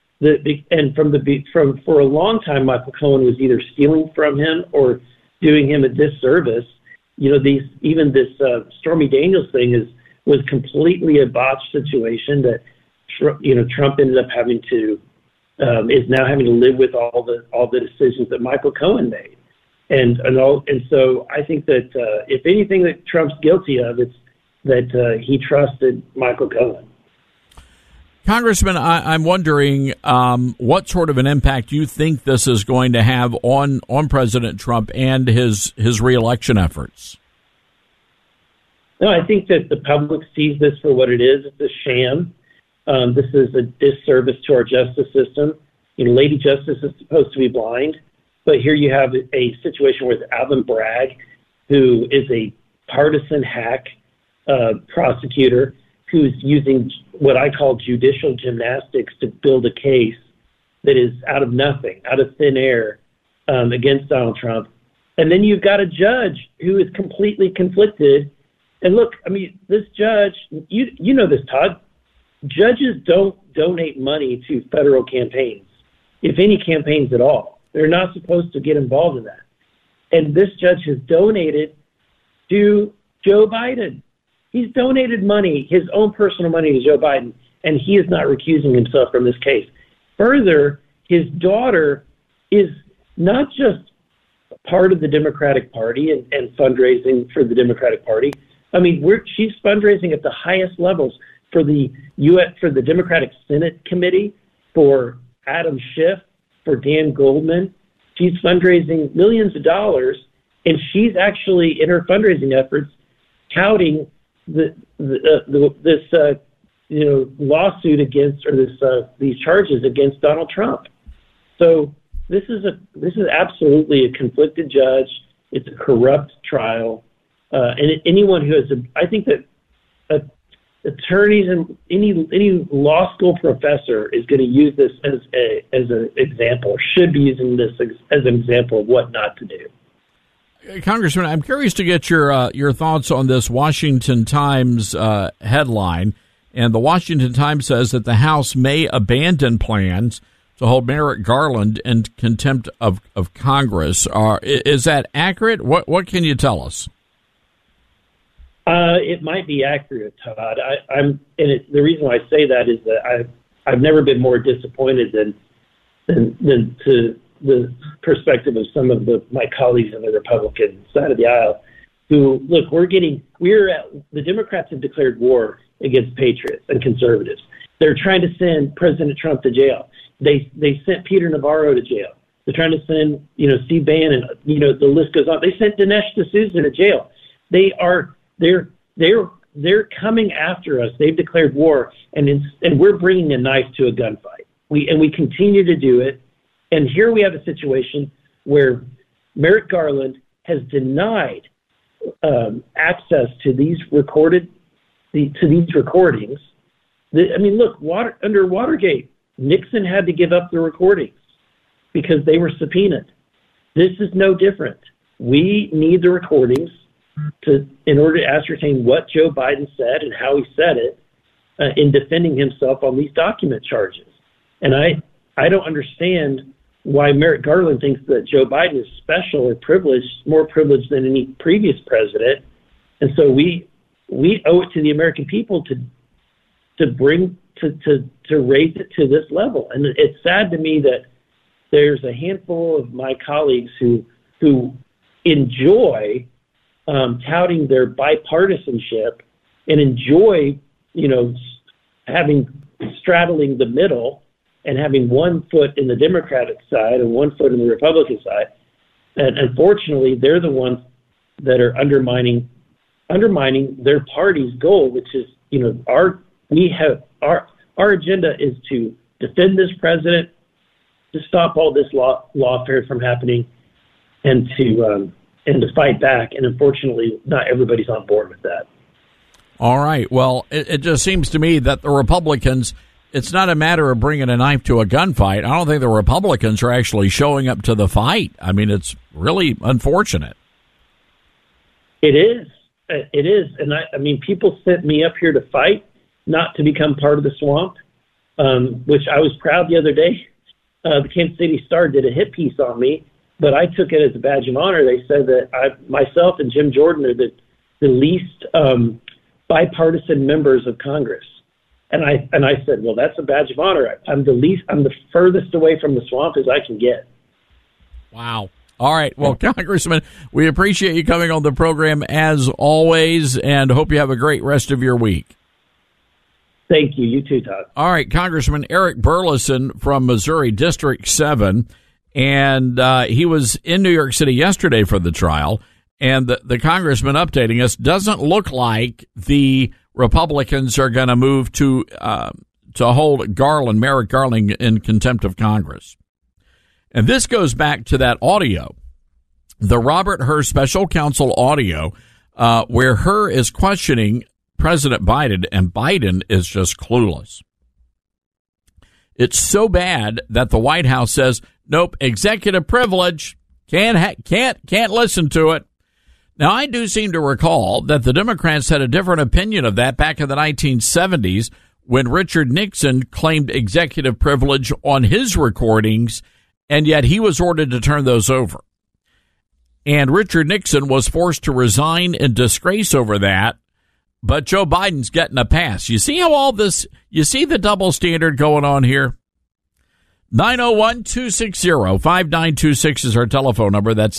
P: For a long time, Michael Cohen was either stealing from him or doing him a disservice. this Stormy Daniels thing was completely a botched situation that Trump ended up having to is now having to live with all the decisions that Michael Cohen made, and so I think that if anything that Trump's guilty of, it's that he trusted Michael Cohen.
C: Congressman, I'm wondering what sort of an impact you think this is going to have on President Trump and his reelection efforts.
P: No, I think that the public sees this for what it is. It's a sham. This is a disservice to our justice system. Lady Justice is supposed to be blind, but here you have a situation with Alvin Bragg, who is a partisan hack prosecutor who's using what I call judicial gymnastics to build a case that is out of nothing, out of thin air, against Donald Trump. And then you've got a judge who is completely conflicted. And look, I mean, this judge, you know this, Todd, judges don't donate money to federal campaigns, if any campaigns at all. They're not supposed to get involved in that. And this judge has donated to Joe Biden. He's donated money, his own personal money, to Joe Biden, and he is not recusing himself from this case. Further, his daughter is not just part of the Democratic Party and fundraising for the Democratic Party. I mean, she's fundraising at the highest levels for the Democratic Senate Committee, for Adam Schiff, for Dan Goldman. She's fundraising millions of dollars, and she's actually, in her fundraising efforts, touting this lawsuit against, or these charges against Donald Trump. So this is absolutely a conflicted judge. It's a corrupt trial, and anyone who has I think that attorneys and any law school professor is going to use this as an example, or should be using this as an example of what not to do.
C: Congressman, I'm curious to get your thoughts on this Washington Times headline. And the Washington Times says that the House may abandon plans to hold Merrick Garland in contempt of Congress. Is that accurate? What can you tell us?
P: It might be accurate, Todd. The reason why I say that is that I've never been more disappointed than to the perspective of some of my colleagues on the Republican side of the aisle, who, look, the Democrats have declared war against patriots and conservatives. They're trying to send President Trump to jail. They sent Peter Navarro to jail. They're trying to send, Steve Bannon, the list goes on. They sent Dinesh D'Souza to jail. They're coming after us. They've declared war, and we're bringing a knife to a gunfight. We continue to do it. And here we have a situation where Merrick Garland has denied access to these recordings. Under Watergate, Nixon had to give up the recordings because they were subpoenaed. This is no different. We need the recordings in order to ascertain what Joe Biden said and how he said it in defending himself on these document charges. And I don't understand why Merrick Garland thinks that Joe Biden is special or privileged, more privileged than any previous president. And so we owe it to the American people to raise it to this level. And it's sad to me that there's a handful of my colleagues who enjoy touting their bipartisanship and enjoy, straddling the middle and having one foot in the Democratic side and one foot in the Republican side. And unfortunately, they're the ones that are undermining their party's goal, which is, our agenda is to defend this president, to stop all this lawfare from happening, and to fight back. And unfortunately, not everybody's on board with that.
C: All right. Well, it just seems to me that the Republicans, it's not a matter of bringing a knife to a gunfight. I don't think the Republicans are actually showing up to the fight. I mean, it's really unfortunate.
P: It is. It is. And I mean, people sent me up here to fight, not to become part of the swamp, which I was proud the other day. The Kansas City Star did a hit piece on me but I took it as a badge of honor. They said that myself and Jim Jordan are the least bipartisan members of Congress. And I said, well, that's a badge of honor. I'm the furthest away from the swamp as I can get.
C: Wow. All right. Well, Congressman, we appreciate you coming on the program as always, and hope you have a great rest of your week.
P: Thank you. You too, Todd.
C: All right. Congressman Eric Burleson from Missouri District 7, and he was in New York City yesterday for the trial, and the congressman updating us, doesn't look like the Republicans are going to move to hold Merrick Garland in contempt of Congress. And this goes back to that audio, the Robert Hur special counsel audio, where Hur is questioning President Biden, and Biden is just clueless. It's so bad that the White House says, nope, executive privilege, can't listen to it. Now, I do seem to recall that the Democrats had a different opinion of that back in the 1970s when Richard Nixon claimed executive privilege on his recordings, and yet he was ordered to turn those over. And Richard Nixon was forced to resign in disgrace over that, but Joe Biden's getting a pass. You see how all this, you see the double standard going on here? 901-260-5926 is our telephone number. That's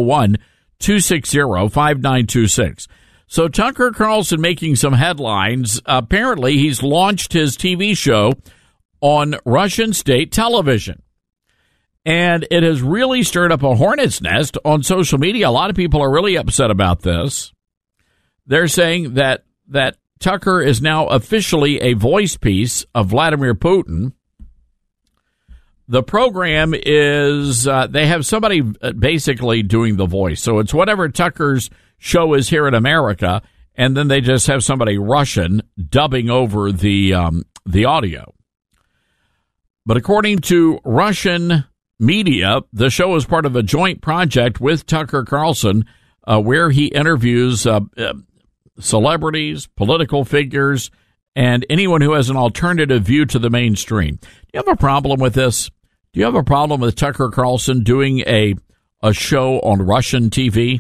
C: 901-260-5926. So Tucker Carlson making some headlines. Apparently, he's launched his TV show on Russian state television. And it has really stirred up a hornet's nest on social media. A lot of people are really upset about this. They're saying that Tucker is now officially a voice piece of Vladimir Putin. The program is, they have somebody basically doing the voice. So it's whatever Tucker's show is here in America, and then they just have somebody Russian dubbing over the audio. But according to Russian media, the show is part of a joint project with Tucker Carlson, where he interviews celebrities, political figures, and anyone who has an alternative view to the mainstream. Do you have a problem with this? Do you have a problem with Tucker Carlson doing a show on Russian TV?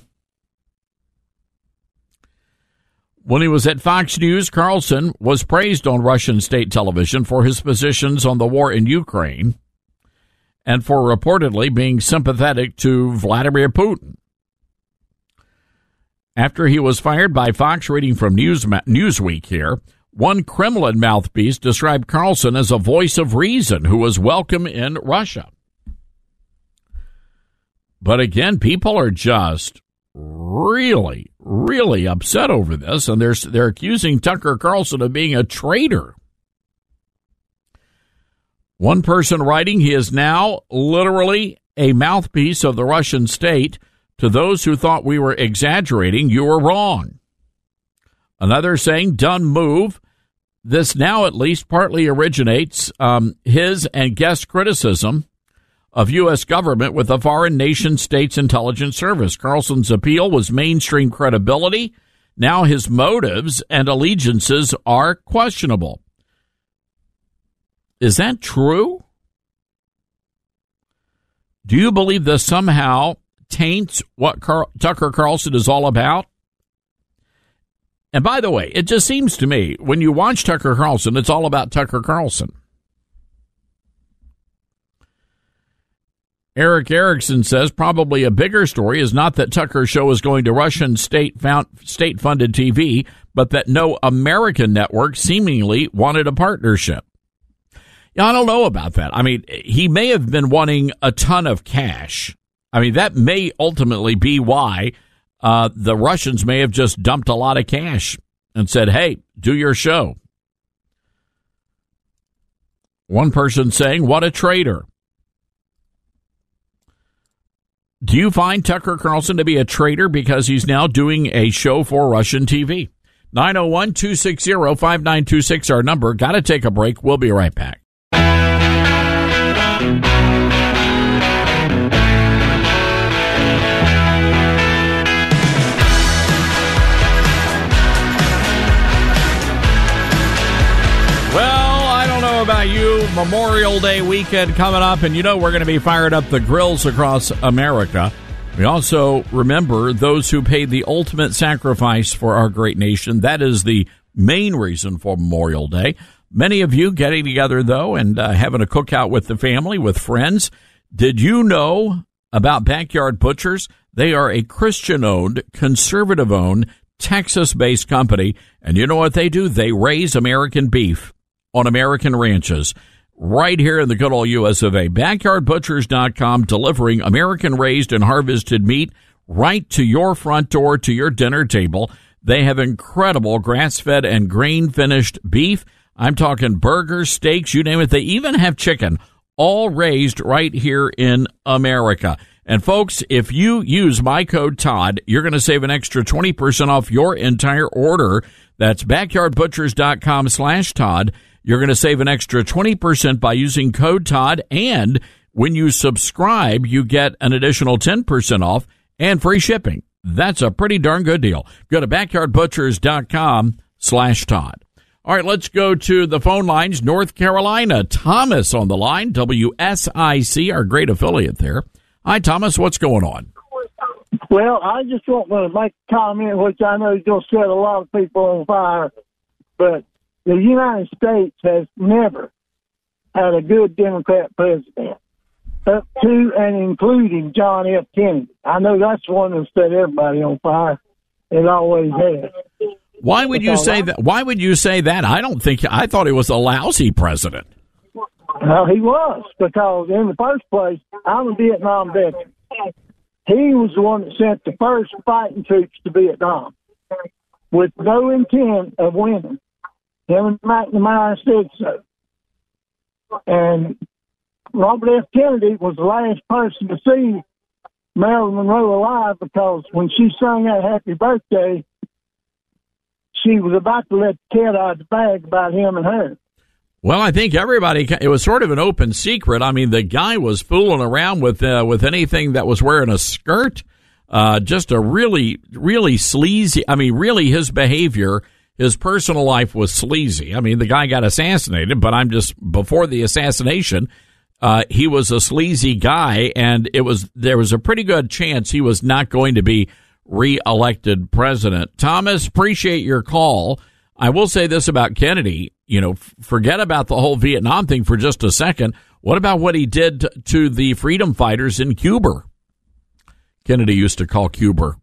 C: When he was at Fox News, Carlson was praised on Russian state television for his positions on the war in Ukraine and for reportedly being sympathetic to Vladimir Putin. After he was fired by Fox, reading from Newsweek here, one Kremlin mouthpiece described Carlson as a voice of reason who was welcome in Russia. But again, people are just really, really upset over this, and they're accusing Tucker Carlson of being a traitor. One person writing, he is now literally a mouthpiece of the Russian state. To those who thought we were exaggerating, you were wrong. Another saying, done move. This now at least partly originates his and guest criticism of U.S. government with the foreign nation state's intelligence service. Carlson's appeal was mainstream credibility. Now his motives and allegiances are questionable. Is that true? Do you believe this somehow taints what Tucker Carlson is all about? And by the way, it just seems to me, when you watch Tucker Carlson, it's all about Tucker Carlson. Eric Erickson says probably a bigger story is not that Tucker's show is going to Russian state-funded TV, but that no American network seemingly wanted a partnership. Yeah, I don't know about that. I mean, he may have been wanting a ton of cash. I mean, that may ultimately be why the Russians may have just dumped a lot of cash and said, hey, do your show. One person saying, what a traitor. Do you find Tucker Carlson to be a traitor because he's now doing a show for Russian TV? 901-260-5926, our number. Got to take a break. We'll be right back. you Memorial Day weekend coming up, and you know we're going to be firing up the grills across America. We also remember those who paid the ultimate sacrifice for our great nation. That is the main reason for Memorial Day. Many of you getting together, though, and having a cookout with the family, with friends. Did you know about Backyard Butchers? They are a Christian-owned, conservative-owned, Texas-based company, and you know what they do? They raise American beef on American ranches right here in the good old U.S. of A. BackyardButchers.com, delivering American-raised and harvested meat right to your front door, to your dinner table. They have incredible grass-fed and grain-finished beef. I'm talking burgers, steaks, you name it. They even have chicken, all raised right here in America. And folks, if you use my code Todd, you're going to save an extra 20% off your entire order. That's backyardbutchers.com/Todd. You're going to save an extra 20% by using code Todd. And when you subscribe, you get an additional 10% off and free shipping. That's a pretty darn good deal. Go to backyardbutchers.com/Todd. All right, let's go to the phone lines. North Carolina, Thomas on the line, WSIC, our great affiliate there. Hi, Thomas. What's going on?
Q: Well, I just want to make a comment, which I know is going to set a lot of people on fire, but the United States has never had a good Democrat president, up to and including John F. Kennedy. I know that's one that set everybody on fire. It always has.
C: Why would you say that? Why would you say that? I thought he was a lousy president.
Q: Well, he was, because in the first place, I'm a Vietnam veteran. He was the one that sent the first fighting troops to Vietnam with no intent of winning. Him and McNamara said so. And Robert F. Kennedy was the last person to see Marilyn Monroe alive, because when she sung that happy birthday, she was about to let the cat out of the bag about him and her.
C: Well, I think it was sort of an open secret. I mean, the guy was fooling around with anything that was wearing a skirt. Just a really, really sleazy. I mean, really, his behavior, his personal life was sleazy. I mean, the guy got assassinated, but before the assassination, he was a sleazy guy, and there was a pretty good chance he was not going to be re-elected president. Thomas, appreciate your call. I will say this about Kennedy. Forget about the whole Vietnam thing for just a second. What about what he did to the freedom fighters in Cuba? Kennedy used to call Cuba.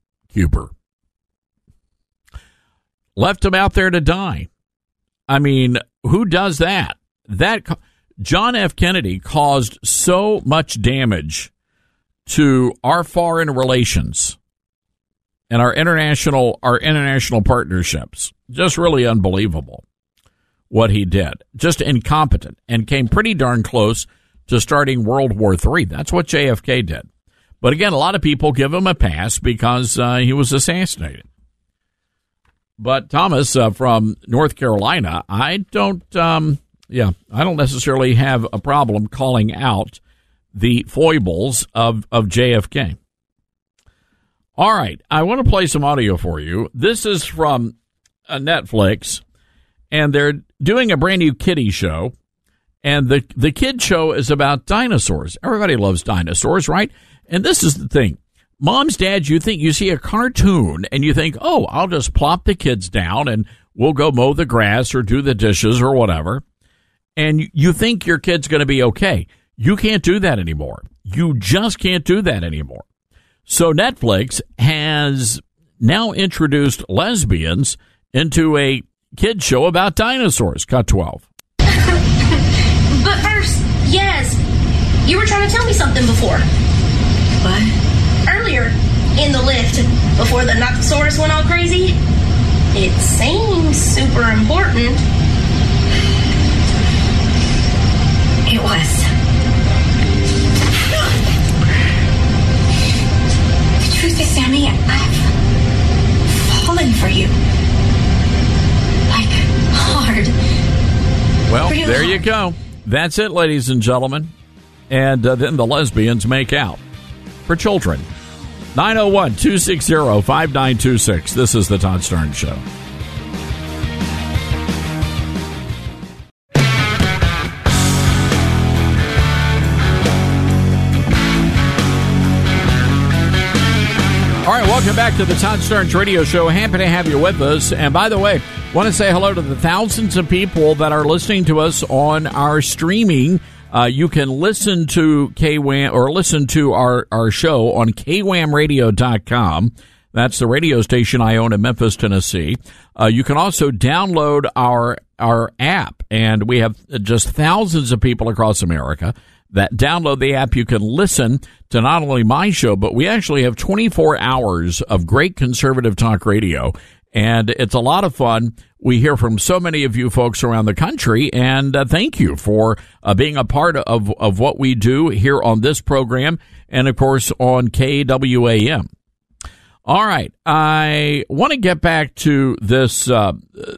C: Left them out there to die. I mean, who does that? John F. Kennedy caused so much damage to our foreign relations and our international partnerships. Just really unbelievable what he did. Just incompetent, and came pretty darn close to starting World War III. That's what JFK did. But again, a lot of people give him a pass because he was assassinated. But Thomas from North Carolina, I don't necessarily have a problem calling out the foibles of JFK. All right, I want to play some audio for you. This is from Netflix, and they're doing a brand new kiddie show, and the kid show is about dinosaurs. Everybody loves dinosaurs, right? And this is the thing. Moms, dads, you see a cartoon, and you think, oh, I'll just plop the kids down, and we'll go mow the grass or do the dishes or whatever, and you think your kid's going to be okay. You can't do that anymore. You just can't do that anymore. So Netflix has now introduced lesbians into a kid show about dinosaurs. Cut 12.
R: But first, yes, you were trying to tell me something before. What? Earlier, in the lift, before the Noptosaurus went all crazy. It seems super important. It was. The truth is, Sammy, I've fallen for you. Like, hard.
C: Well, there you go. That's it, ladies and gentlemen. And then the lesbians make out for children. 901-260-5926. This is the Todd Starnes Show. Welcome back to the Todd Starnes Radio Show. Happy to have you with us. And by the way, want to say hello to the thousands of people that are listening to us on our streaming. You can listen to KWAM or listen to our show on KWAMradio.com. That's the radio station I own in Memphis, Tennessee. You can also download our app, and we have just thousands of people across America that download the app. You can listen to not only my show, but we actually have 24 hours of great conservative talk radio, and it's a lot of fun. We hear from so many of you folks around the country, and thank you for being a part of what we do here on this program and, of course, on KWAM. All right, I want to get back to this. I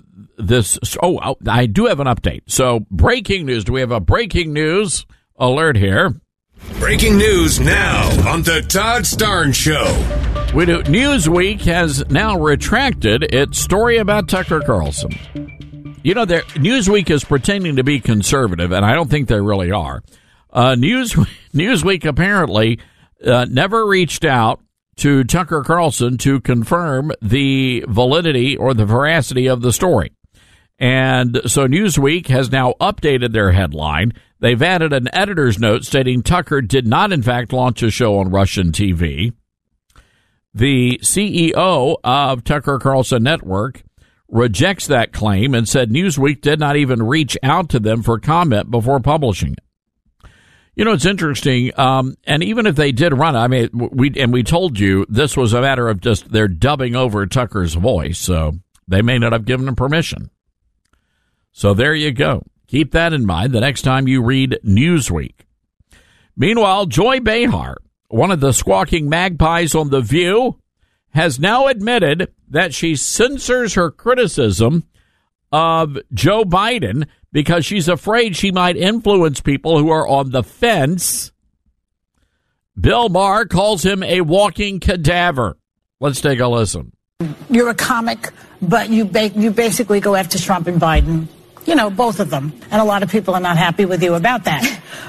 C: do have an update. So, breaking news. Do we have a breaking news alert here?
A: Breaking news now on the Todd Starnes Show.
C: We do. Newsweek has now retracted its story about Tucker Carlson. You know, Newsweek is pretending to be conservative, and I don't think they really are. Newsweek apparently never reached out to Tucker Carlson to confirm the validity or the veracity of the story. And so Newsweek has now updated their headline. They've added an editor's note stating Tucker did not, in fact, launch a show on Russian TV. The CEO of Tucker Carlson Network rejects that claim and said Newsweek did not even reach out to them for comment before publishing it. You know, it's interesting, and even if they did run it, I mean, we told you this was a matter of just they're dubbing over Tucker's voice, so they may not have given him permission. So there you go. Keep that in mind the next time you read Newsweek. Meanwhile, Joy Behar, one of the squawking magpies on The View, has now admitted that she censors her criticism of Joe Biden because she's afraid she might influence people who are on the fence. Bill Maher calls him a walking cadaver. Let's take a listen.
S: You're a comic, but you basically go after Trump and Biden. You know, both of them. And a lot of people are not happy with you about that.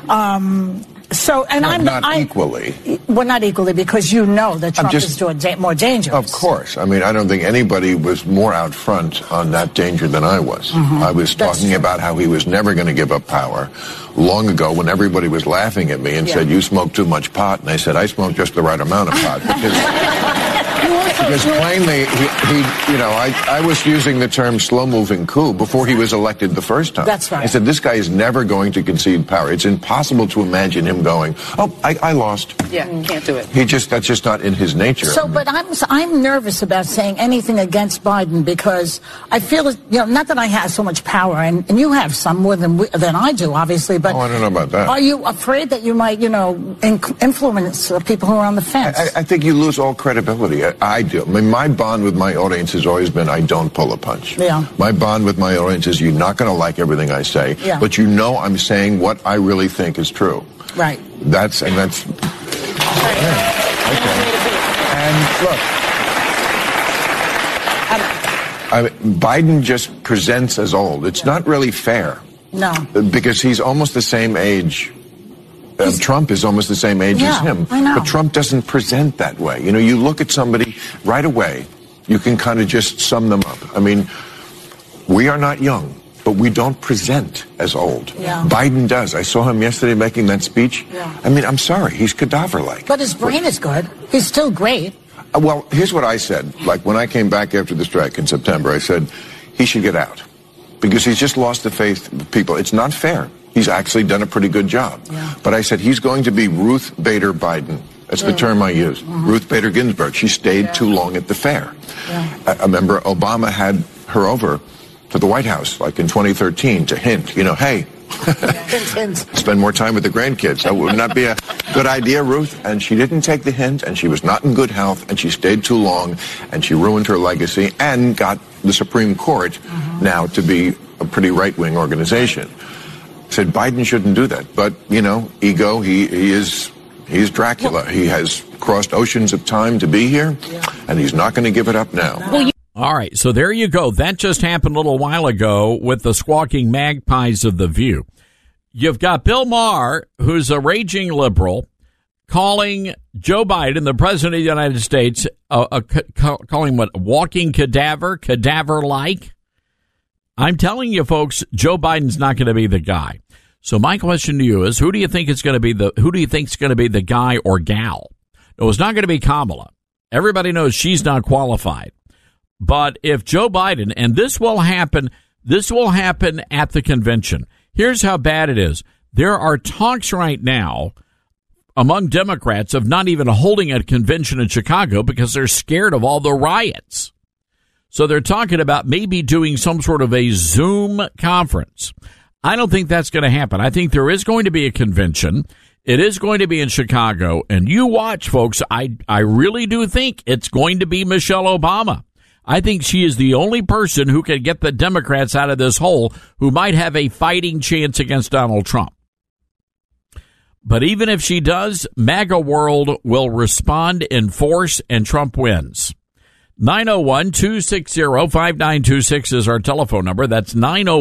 S: I'm
T: not equally.
S: Well, not equally, because you know that Trump is more dangerous.
T: Of course. I mean, I don't think anybody was more out front on that danger than I was.
S: Mm-hmm.
T: I was talking about how he was never going to give up power long ago when everybody was laughing at me and said, you smoke too much pot. And I said, I smoke just the right amount of pot. Because plainly, I was using the term slow-moving coup before he was elected the first time.
S: That's right.
T: I said, this guy is never going to concede power. It's impossible to imagine him going, I lost.
S: Yeah, can't do it.
T: That's just not in his nature.
S: So, but I'm nervous about saying anything against Biden because I feel, not that I have so much power, and you have some more than I do, obviously, but...
T: Oh, I don't know about that.
S: Are you afraid that you might, influence people who are on the fence?
T: I think you lose all credibility. I do. I mean, my bond with my audience has always been I don't pull a punch.
S: Yeah.
T: My bond with my audience is you're not going to like everything I say, but I'm saying what I really think is true.
S: Right.
T: That's. Right. Yeah. Okay. And look, Biden just presents as old. It's not really fair.
S: No.
T: Because he's almost the same age. Trump is almost the same age as him.
S: I know.
T: But Trump doesn't present that way. You look at somebody right away, you can kind of just sum them up. I mean, we are not young, but we don't present as old.
S: Yeah.
T: Biden does. I saw him yesterday making that speech.
S: Yeah.
T: I mean, I'm sorry, he's cadaver-like.
S: But his brain is good. He's still great.
T: Well, here's what I said. Like, when I came back after the strike in September, I said, he should get out. Because he's just lost the faith of people. It's not fair. He's actually done a pretty good job. Yeah. But I said, he's going to be Ruth Bader Biden. That's the term I used. Mm-hmm. Ruth Bader Ginsburg. She stayed too long at the fair. Yeah. I remember Obama had her over to the White House, like in 2013, to hint, hey, spend more time with the grandkids. That would not be a good idea, Ruth. And she didn't take the hint, and she was not in good health, and she stayed too long, and she ruined her legacy and got the Supreme Court now to be a pretty right-wing organization. Said Biden shouldn't do that, but ego. He's Dracula. He has crossed oceans of time to be here, and he's not going to give it up now.
C: All right, so there you go. That just happened a little while ago with the squawking magpies of The View. You've got Bill Maher, who's a raging liberal, calling Joe Biden, the president of the United States, calling what, walking cadaver-like. I'm telling you, folks, Joe Biden's not going to be the guy. So my question to you is, who do you think is going to be the guy or gal? No, it's not going to be Kamala. Everybody knows she's not qualified. But if Joe Biden, and this will happen at the convention. Here's how bad it is. There are talks right now among Democrats of not even holding a convention in Chicago because they're scared of all the riots. So they're talking about maybe doing some sort of a Zoom conference. I don't think that's going to happen. I think there is going to be a convention. It is going to be in Chicago. And you watch, folks, I really do think it's going to be Michelle Obama. I think she is the only person who can get the Democrats out of this hole who might have a fighting chance against Donald Trump. But even if she does, MAGA world will respond in force and Trump wins. 901-260-5926 is our telephone number. That's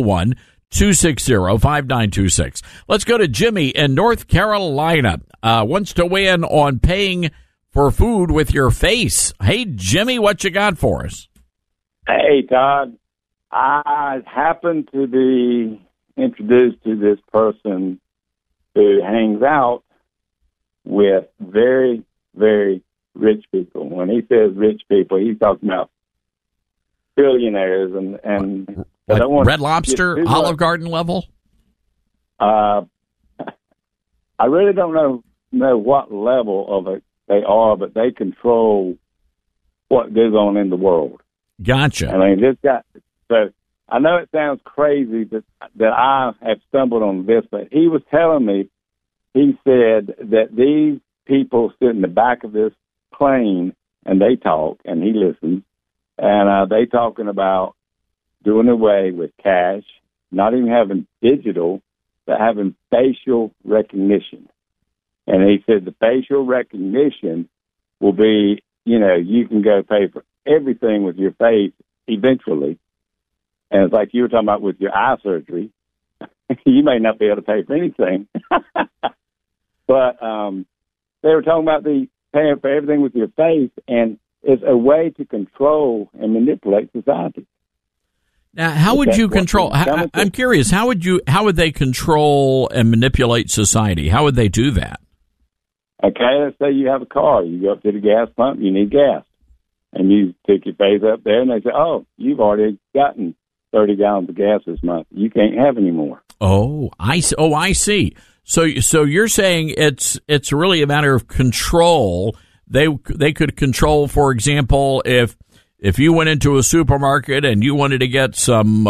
C: 901-260-5926. Let's go to Jimmy in North Carolina. Wants to weigh in on paying for food with your face. Hey, Jimmy, what you got for us?
U: Hey, Todd. I happen to be introduced to this person who hangs out with very, very rich people. When he says rich people, he's talking about billionaires and I don't want
C: Red Lobster, Olive Garden level.
U: I really don't know what level of it they are, but they control what goes on in the world.
C: Gotcha.
U: I mean, this guy. So I know it sounds crazy that I have stumbled on this, but he was telling me. He said that these people sit in the back of this plane and they talk, and he listens, and they talking about doing away with cash, not even having digital, but having facial recognition. And he said the facial recognition will be, you can go pay for everything with your face eventually. And it's like you were talking about with your eye surgery. You may not be able to pay for anything. But they were talking about the paying for everything with your face, and it's a way to control and manipulate society.
C: Now, how would you control? I'm curious. How would they control and manipulate society? How would they do that?
U: Okay, let's say you have a car. You go up to the gas pump. You need gas, and you stick your face up there, and they say, "Oh, you've already gotten 30 gallons of gas this month. You can't have any more."
C: Oh, I see. So you're saying it's really a matter of control. They could control, for example, if you went into a supermarket and you wanted to get some,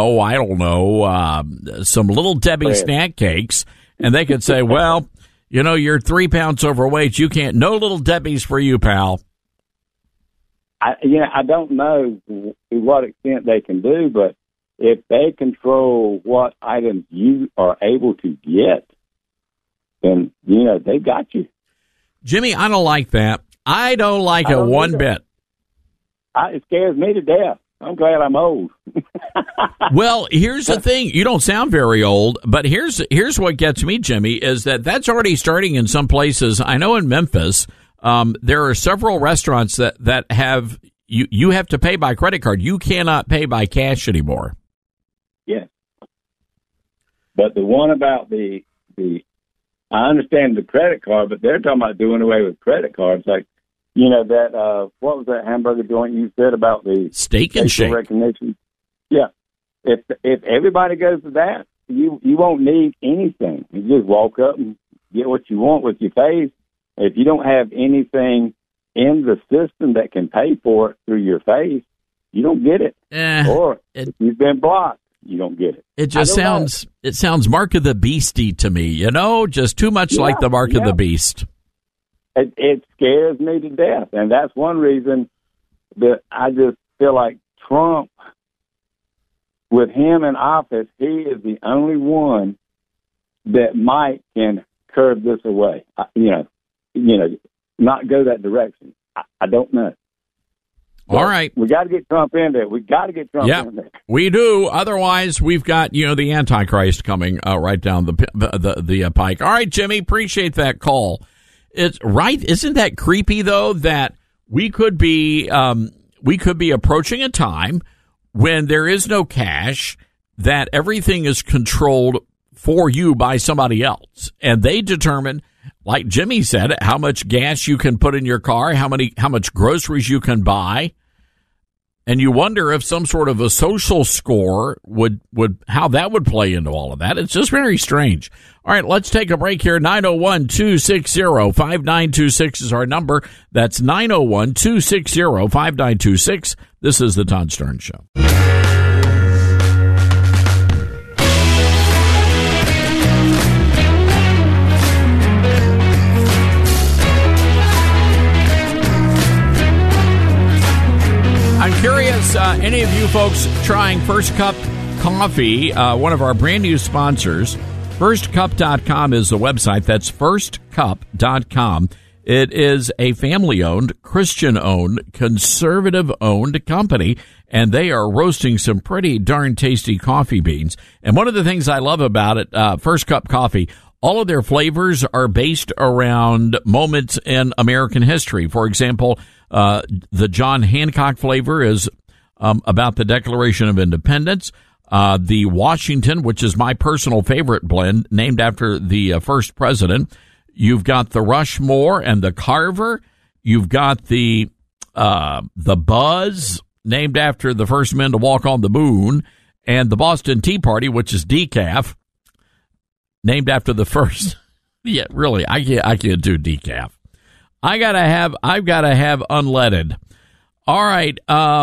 C: some Little Debbie snack cakes, and they could say, well, you're 3 pounds overweight. You can't, no Little Debbie's for you, pal.
U: I don't know to what extent they can do, but if they control what items you are able to get, then, they got you.
C: Jimmy, I don't like that. I don't like it one bit.
U: It scares me to death. I'm glad I'm old.
C: Well, here's the thing. You don't sound very old, but here's what gets me, Jimmy, is that's already starting in some places. I know in Memphis, there are several restaurants that have you have to pay by credit card. You cannot pay by cash anymore.
U: Yes. But the one about the I understand the credit card, but they're talking about doing away with credit cards. Like, that, what was that hamburger joint you said about the
C: Steak and Shake
U: recognition? Yeah. If everybody goes to that, you won't need anything. You just walk up and get what you want with your face. If you don't have anything in the system that can pay for it through your face, you don't get it. Or if you've been blocked, you don't get it.
C: It just sounds Mark of the Beastie to me, just too much like the Mark of the Beast.
U: It scares me to death, and that's one reason that I just feel like Trump, with him in office, he is the only one that can curb this away. Not go that direction. I don't know.
C: All right.
U: We got to get Trump in there. In there.
C: We do. Otherwise, we've got, the Antichrist coming right down the pike. All right, Jimmy, appreciate that call. It's right. Isn't that creepy though, that we could be approaching a time when there is no cash, that everything is controlled for you by somebody else, and they determine, like Jimmy said, how much gas you can put in your car, how much groceries you can buy. And you wonder if some sort of a social score would how that would play into all of that. It's just very strange. All right, let's take a break here. 901-260-5926 is our number. That's 901-260-5926. This is the Todd Stern Show. I'm curious, any of you folks trying First Cup Coffee, one of our brand new sponsors. FirstCup.com is the website. That's FirstCup.com. It is a family-owned, Christian-owned, conservative-owned company, and they are roasting some pretty darn tasty coffee beans. And one of the things I love about it, First Cup Coffee, all of their flavors are based around moments in American history. For example, the John Hancock flavor is about the Declaration of Independence. The Washington, which is my personal favorite blend, named after the first president. You've got the Rushmore and the Carver. You've got the Buzz, named after the first men to walk on the moon, and the Boston Tea Party, which is decaf, named after the first. Yeah, really, I can't do decaf. I've got to have unleaded. All right.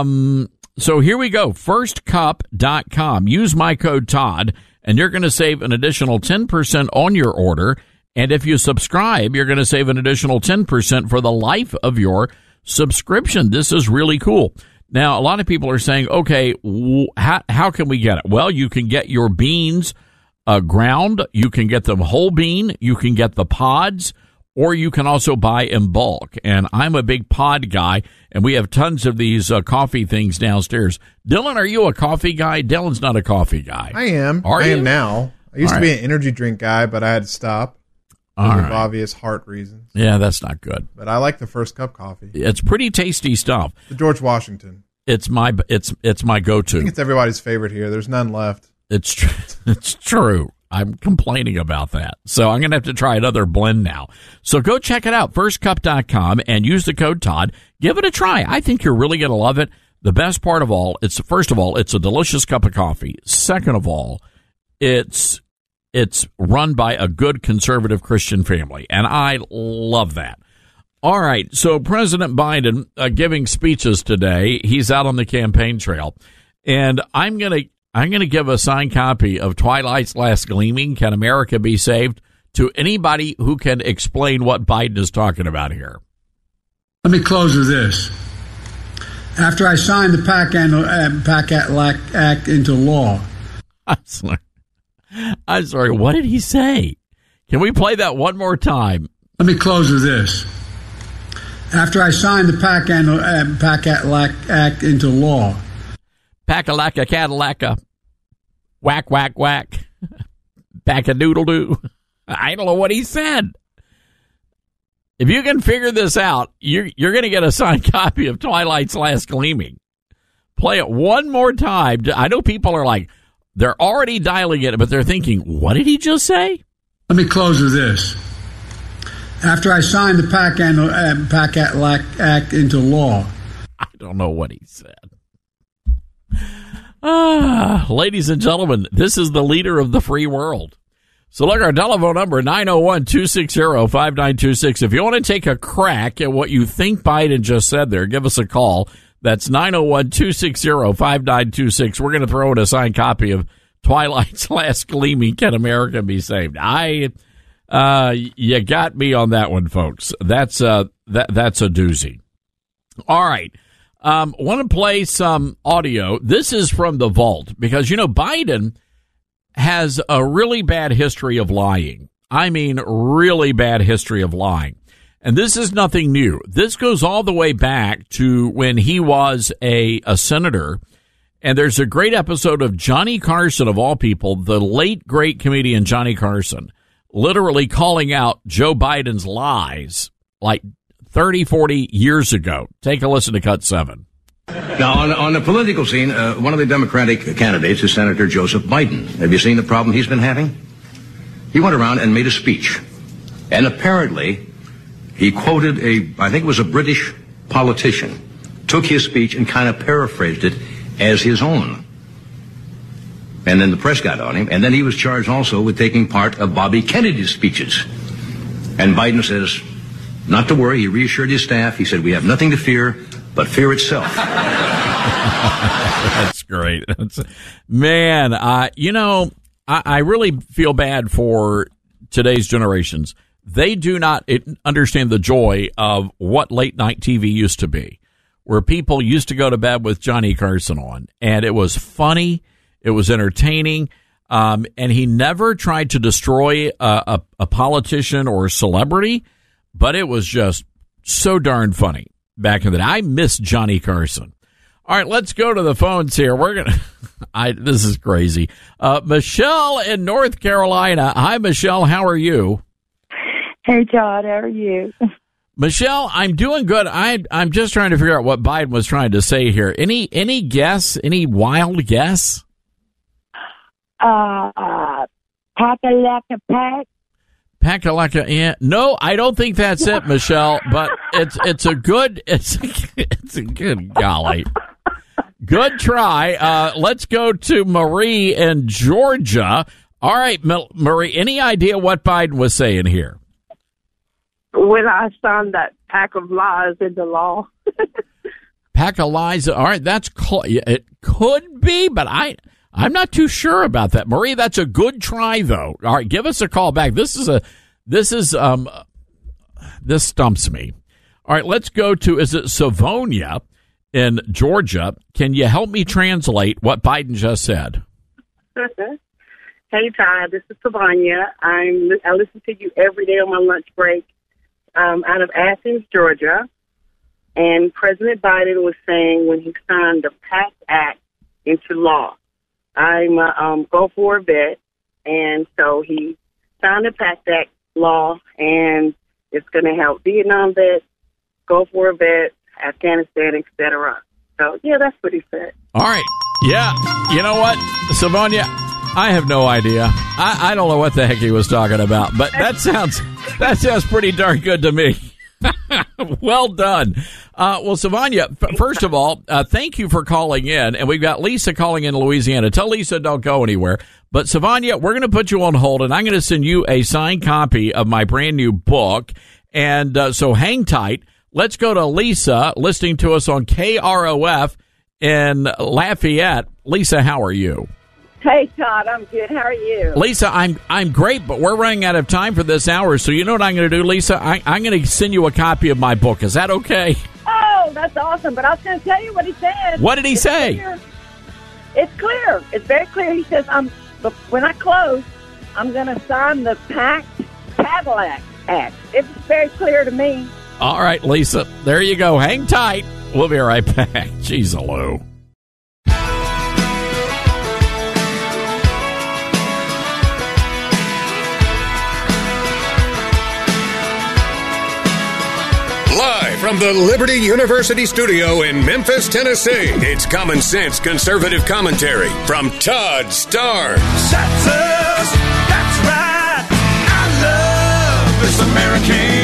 C: So here we go. FirstCup.com. Use my code Todd, and you're going to save an additional 10% on your order. And if you subscribe, you're going to save an additional 10% for the life of your subscription. This is really cool. Now, a lot of people are saying, okay, how can we get it? Well, you can get your beans ground. You can get them whole bean. You can get the pods, or you can also buy in bulk. And I'm a big pod guy, and we have tons of these coffee things downstairs. Dylan, are you a coffee guy? Dylan's not a coffee guy.
G: I am.
C: I
G: am now. I used to be an energy drink guy, but I had to stop because of obvious heart reasons.
C: Yeah, that's not good.
G: But I like the First Cup coffee.
C: It's pretty tasty stuff.
G: The George Washington.
C: It's my go-to.
G: I think it's everybody's favorite here. There's none left.
C: It's true. I'm complaining about that. So I'm going to have to try another blend now. So go check it out, firstcup.com, and use the code Todd. Give it a try. I think you're really going to love it. The best part of all, first of all, it's a delicious cup of coffee. Second of all, it's run by a good conservative Christian family, and I love that. All right, so President Biden giving speeches today. He's out on the campaign trail, and I'm going to give a signed copy of Twilight's Last Gleaming, Can America Be Saved, to anybody who can explain what Biden is talking about here.
D: Let me close with this. After I signed the PAC Act into law.
C: I'm sorry, what did he say? Can we play that one more time?
D: Let me close with this. After I signed the PAC Act into law.
C: Pack-a-lacka, Cadillaca, whack, whack, whack, back-a-doodle-doo. I don't know what he said. If you can figure this out, you're going to get a signed copy of Twilight's Last Gleaming. Play it one more time. I know people are like, they're already dialing it, but they're thinking, what did he just say?
D: Let me close with this. After I signed the PAC Act into law.
C: I don't know what he said. Ladies and gentlemen, this is the leader of the free world. So look, our telephone number, 901-260-5926. If you want to take a crack at what you think Biden just said there, give us a call. That's 901-260-5926. We're going to throw in a signed copy of Twilight's Last Gleaming, Can America Be Saved? You got me on that one, folks. That's a doozy. All right. Want to play some audio. This is from the vault because, Biden has a really bad history of lying. I mean, really bad history of lying. And this is nothing new. This goes all the way back to when he was a senator. And there's a great episode of Johnny Carson, of all people, the late, great comedian Johnny Carson, literally calling out Joe Biden's lies like 30, 40 years ago. Take a listen to Cut 7.
F: Now, on the political scene, one of the Democratic candidates is Senator Joseph Biden. Have you seen the problem he's been having? He went around and made a speech. And apparently, he quoted I think it was a British politician, took his speech and kind of paraphrased it as his own. And then the press got on him. And then he was charged also with taking part of Bobby Kennedy's speeches. And Biden says, not to worry. He reassured his staff. He said, we have nothing to fear but fear itself.
C: That's great. Man, I really feel bad for today's generations. They do not understand the joy of what late night TV used to be, where people used to go to bed with Johnny Carson on, and it was funny, it was entertaining, and he never tried to destroy a politician or a celebrity, but it was just so darn funny back in the day. I miss Johnny Carson. All right, let's go to the phones here. This is crazy. Michelle in North Carolina. Hi, Michelle. How are you?
V: Hey, Todd. How are you?
C: Michelle, I'm doing good. I'm just trying to figure out what Biden was trying to say here. Any guess? Any wild guess?
V: Pack-a-lack-a-pack.
C: Pack-a-lack-a, yeah. No, I don't think that's it, Michelle. But it's a good golly. Good try. Let's go to Marie in Georgia. All right, Marie, any idea what Biden was saying here?
V: When I signed that pack of lies into law.
C: Pack of lies. All right, it could be, but I'm not too sure about that. Marie, that's a good try, though. All right, give us a call back. This stumps me. All right, let's go to, is it Savonia in Georgia? Can you help me translate what Biden just said?
W: Hey, Todd, this is Savonia. I listen to you every day on my lunch break out of Athens, Georgia. And President Biden was saying when he signed the PACT Act into law, I'm a Gulf War vet, and so he signed the PACT Act law, and it's going to help Vietnam vets, Gulf War vets, Afghanistan, etc. So, yeah, that's what he said.
C: All right. Yeah. You know what, Savonia? I have no idea. I don't know what the heck he was talking about, but that sounds pretty darn good to me. Well done. Well, Savonia, first of all, thank you for calling in. And we've got Lisa calling in Louisiana. Tell Lisa don't go anywhere. But, Savonia, we're going to put you on hold, and I'm going to send you a signed copy of my brand new book. And so hang tight. Let's go to Lisa, listening to us on KROF in Lafayette. Lisa, how are you?
V: Hey, Todd, I'm good. How are you?
C: Lisa, I'm great, but we're running out of time for this hour. So you know what I'm going to do, Lisa? I'm going to send you a copy of my book. Is that okay?
V: Oh, that's awesome. But I was going to tell you what he said.
C: What did he say?
V: Clear. It's clear. It's very clear. He says, when I close, I'm going to sign the Cadillac Act. It's very clear to me.
C: All right, Lisa. There you go. Hang tight. We'll be right back. Jeez, hello.
A: Live from the Liberty University studio in Memphis, Tennessee, it's Common Sense Conservative Commentary from Todd Starnes.
B: That's right. I love this American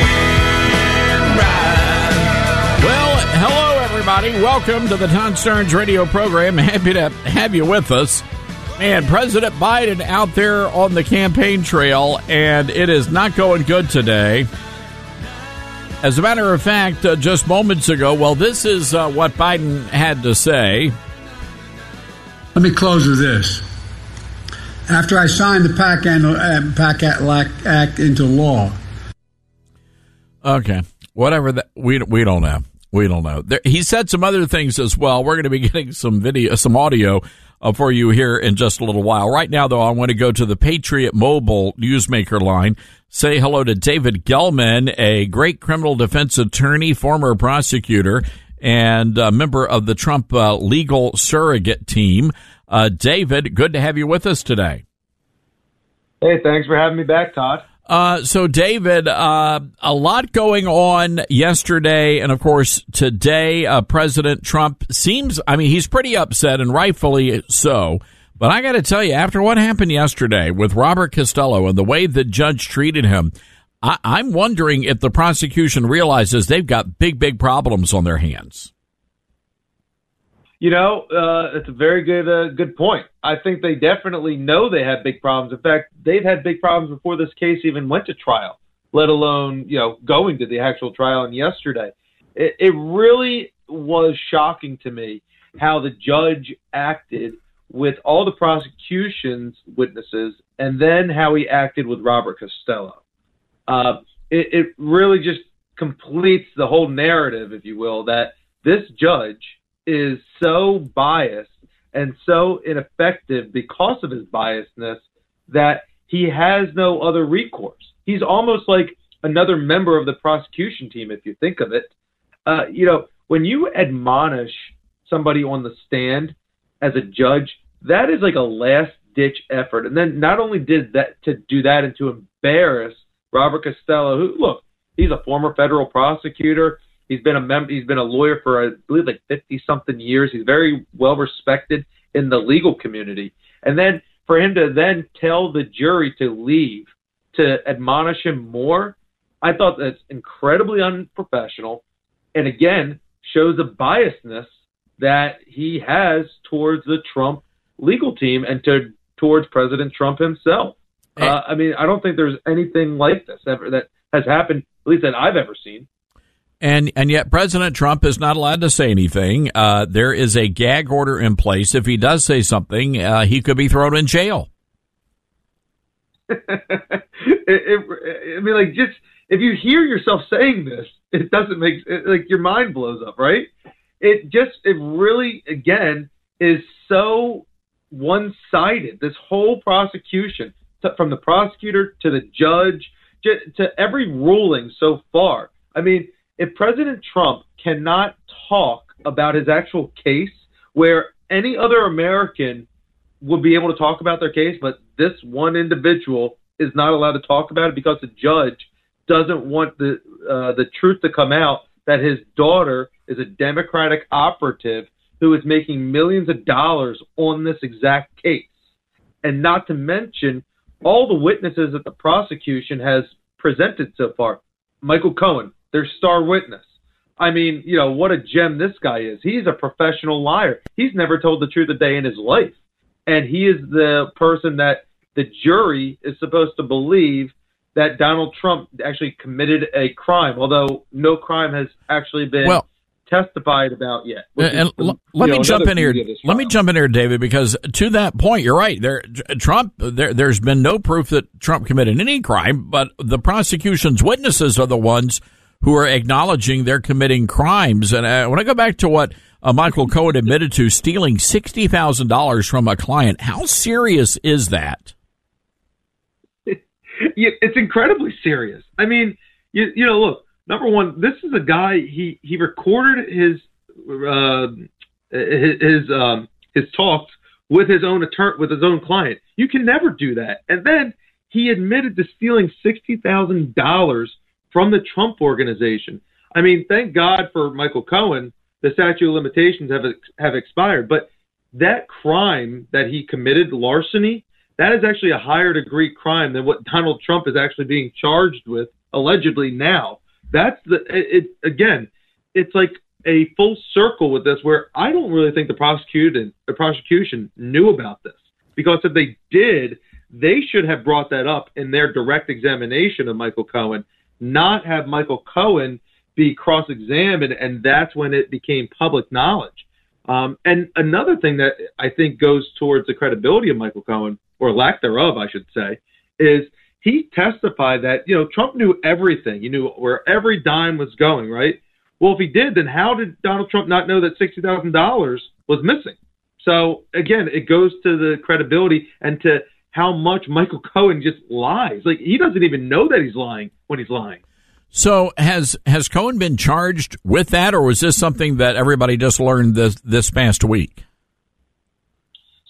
B: ride.
C: Well, hello, everybody. Welcome to the Todd Starnes radio program. Happy to have you with us. Man, President Biden out there on the campaign trail, and it is not going good today. As a matter of fact, just moments ago, this is what Biden had to say.
D: Let me close with this. After I signed the PACT Act into law.
C: Okay, whatever that we don't know. We don't know. He said some other things as well. We're going to be getting some audio for you here in just a little while. Right now, though, I want to go to the Patriot Mobile Newsmaker line. Say hello to David Gelman, a great criminal defense attorney, former prosecutor, and a member of the Trump legal surrogate team. David, good to have you with us today.
X: Hey, thanks for having me back, Todd.
C: So, David, a lot going on yesterday, and of course today. President Trump he's pretty upset, and rightfully so. But I got to tell you, after what happened yesterday with Robert Costello and the way the judge treated him, I'm wondering if the prosecution realizes they've got big problems on their hands.
E: It's a very good point. I think they definitely know they have big problems. In fact, they've had big problems before this case even went to trial, let alone, going to the actual trial. And yesterday, it really was shocking to me how the judge acted with all the prosecution's witnesses and then how he acted with Robert Costello. It really just completes the whole narrative, if you will, that this judge is so biased and so ineffective because of his biasness that he has no other recourse. He's almost like another member of the prosecution team, if you think of it. When you admonish somebody on the stand as a judge, that is like a last-ditch effort. And then not only did that to do that and to embarrass Robert Costello, who, look, he's a former federal prosecutor. He's been a lawyer for, I believe, like 50-something years. He's very well respected in the legal community. And then for him to then tell the jury to leave, to admonish him more, I thought that's incredibly unprofessional. And again, shows the biasness that he has towards the Trump legal team and towards President Trump himself. I don't think there's anything like this ever that has happened, at least that I've ever seen.
C: And yet President Trump is not allowed to say anything. There is a gag order in place. If he does say something, he could be thrown in jail.
E: If you hear yourself saying this, it doesn't make your mind blows up, right? It really, again, is so one-sided. This whole prosecution, from the prosecutor to the judge to every ruling so far. I mean, if President Trump cannot talk about his actual case, where any other American would be able to talk about their case, but this one individual is not allowed to talk about it because the judge doesn't want the truth to come out that his daughter is a Democratic operative who is making millions of dollars on this exact case. And not to mention all the witnesses that the prosecution has presented so far. Michael Cohen, their star witness. I mean, what a gem this guy is. He's a professional liar. He's never told the truth a day in his life. And he is the person that the jury is supposed to believe that Donald Trump actually committed a crime, although no crime has actually been testified about yet.
C: And let me jump in here. Let me jump in here, David, because to that point, you're right. There's been no proof that Trump committed any crime, but the prosecution's witnesses are the ones who are acknowledging they're committing crimes. And when I go back to what Michael Cohen admitted to, stealing $60,000 from a client, how serious is that?
E: It's incredibly serious. I mean, look. Number one, this is a guy. He recorded his talks with his own attorney, with his own client. You can never do that. And then he admitted to stealing $60,000 from the Trump organization. I mean, thank God for Michael Cohen. The statute of limitations have expired. But that crime that he committed, larceny, that is actually a higher degree crime than what Donald Trump is actually being charged with, allegedly now. That's again, it's like a full circle with this, where I don't really think the prosecution knew about this, because if they did, they should have brought that up in their direct examination of Michael Cohen, not have Michael Cohen be cross-examined, and that's when it became public knowledge. And another thing that I think goes towards the credibility of Michael Cohen, or lack thereof, I should say, is he testified that, Trump knew everything. He knew where every dime was going, right? Well, if he did, then how did Donald Trump not know that $60,000 was missing? So, again, it goes to the credibility and to how much Michael Cohen just lies. Like, he doesn't even know that he's lying when he's lying.
C: So has Cohen been charged with that, or was this something that everybody just learned this past week?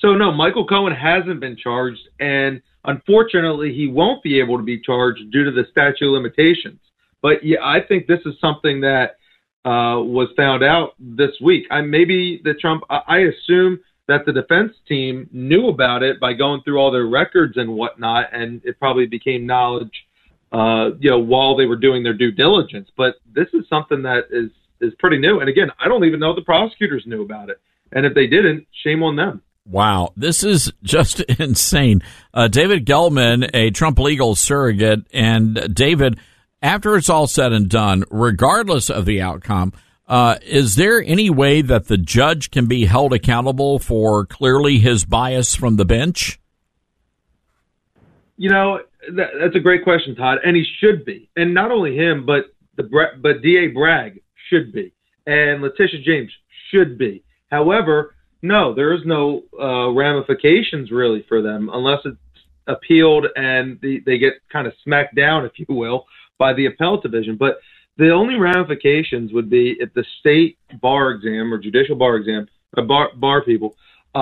E: So, no, Michael Cohen hasn't been charged, and unfortunately, he won't be able to be charged due to the statute of limitations. But, yeah, I think this is something that was found out this week. I assume that the defense team knew about it by going through all their records and whatnot, and it probably became knowledge, while they were doing their due diligence. But this is something that is pretty new. And, again, I don't even know the prosecutors knew about it. And if they didn't, shame on them.
C: Wow, this is just insane. David Gelman, a Trump legal surrogate, and David, after it's all said and done, regardless of the outcome, is there any way that the judge can be held accountable for clearly his bias from the bench?
E: That's a great question, Todd, and he should be. And not only him, but D.A. Bragg should be, and Letitia James should be. However, no, there is no ramifications really for them unless it's appealed and they get kind of smacked down, if you will, by the appellate division. But the only ramifications would be if the state bar exam or judicial bar exam, bar people,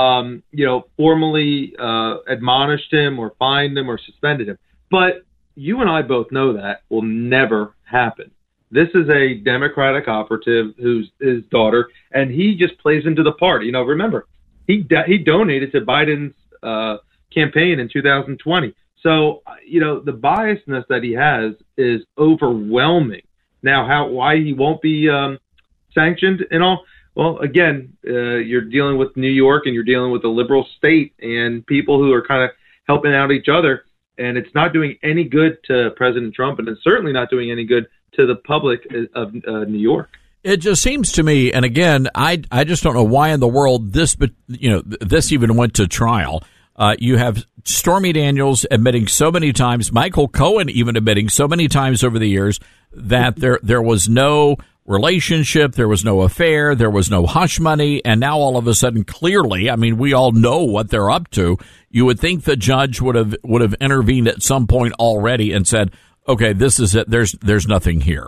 E: formally admonished him or fined him or suspended him. But you and I both know that will never happen. This is a Democratic operative who's his daughter, and he just plays into the party. Remember, he donated to Biden's campaign in 2020. So, the biasness that he has is overwhelming. Now, why he won't be sanctioned and all? Well, again, you're dealing with New York and you're dealing with a liberal state and people who are kind of helping out each other. And it's not doing any good to President Trump, and it's certainly not doing any good to the public of New York.
C: It just seems to me, and again, I just don't know why in the world this even went to trial. You have Stormy Daniels admitting so many times, Michael Cohen even admitting so many times over the years that there was no relationship, there was no affair, there was no hush money, and now all of a sudden, clearly, I mean, we all know what they're up to. You would think the judge would have intervened at some point already and said, okay, this is it. There's nothing here.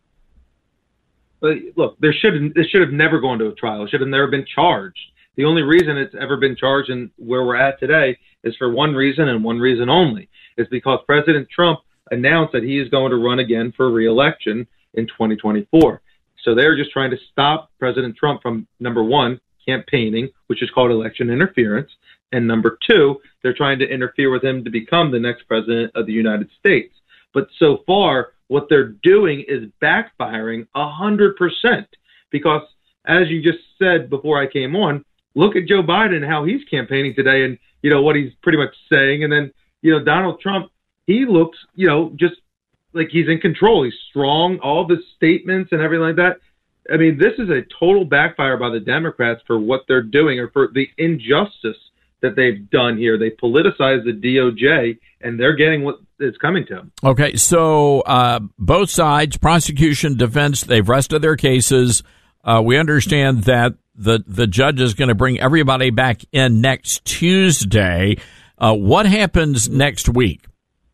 E: But look, it should have never gone to a trial. It should have never been charged. The only reason it's ever been charged and where we're at today is for one reason and one reason only. It's because President Trump announced that he is going to run again for re-election in 2024. So they're just trying to stop President Trump from, number one, campaigning, which is called election interference, and number two, they're trying to interfere with him to become the next president of the United States. But so far, what they're doing is backfiring 100%. Because, as you just said before I came on, look at Joe Biden and how he's campaigning today and, what he's pretty much saying. And then, Donald Trump, he looks, just like he's in control. He's strong, all the statements and everything like that. I mean, this is a total backfire by the Democrats for what they're doing or for the injustice that they've done here. They politicize the DOJ, and they're getting what is coming to them.
C: Okay, so both sides, prosecution, defense, they've rested their cases. We understand that the judge is going to bring everybody back in next Tuesday. What happens next week?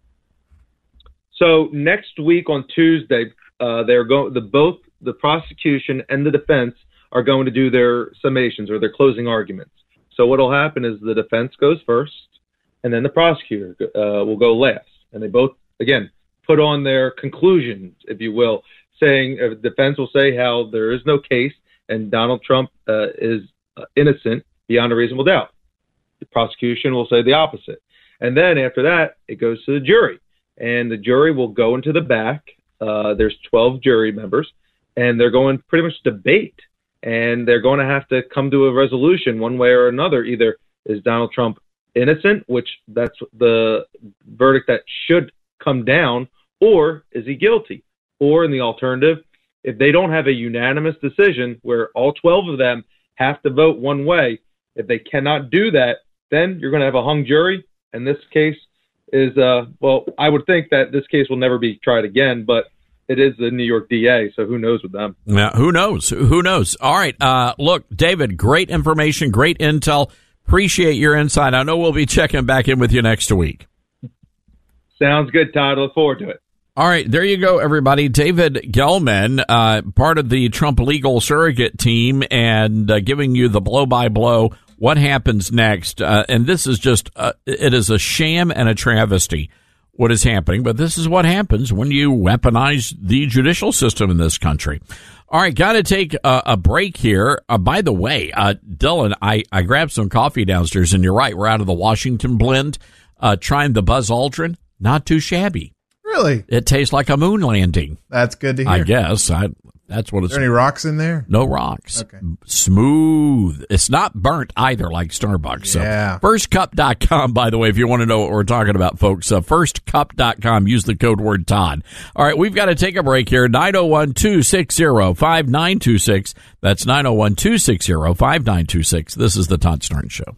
E: So next week on Tuesday, both the prosecution and the defense are going to do their summations or their closing arguments. So what will happen is the defense goes first, and then the prosecutor will go last. And they both, again, put on their conclusions, if you will, saying defense will say how there is no case and Donald Trump is innocent beyond a reasonable doubt. The prosecution will say the opposite. And then after that, it goes to the jury. And the jury will go into the back. There's 12 jury members, and they're going pretty much debate. And they're going to have to come to a resolution one way or another. Either is Donald Trump innocent, which that's the verdict that should come down, or is he guilty? Or in the alternative, if they don't have a unanimous decision where all 12 of them have to vote one way, if they cannot do that, then you're going to have a hung jury. And this case is, I would think that this case will never be tried again, but it is the New York DA, so who knows with them?
C: Yeah, who knows? Who knows? All right. Look, David, great information, great intel. Appreciate your insight. I know we'll be checking back in with you next week.
E: Sounds good, Todd. Look forward to it.
C: All right. There you go, everybody. David Gelman, part of the Trump legal surrogate team, and giving you the blow-by-blow what happens next. And this is just, it is a sham and a travesty what is happening. But this is what happens when you weaponize the judicial system in this country. All right, got to take a break here. By the way, Dylan, I grabbed some coffee downstairs, and you're right. We're out of the Washington blend. Trying the Buzz Aldrin, not too shabby.
G: Really?
C: It tastes like a moon landing.
G: That's good to hear.
C: I guess. That's what it's.
G: Is there any rocks in there?
C: No rocks.
G: Okay.
C: Smooth. It's not burnt either, like Starbucks.
G: Yeah.
C: So, firstcup.com, by the way, if you want to know what we're talking about, folks. Firstcup.com. Use the code word Todd. All right, we've got to take a break here. 901-260-5926. That's 901-260-5926. This is the Todd Starnes Show.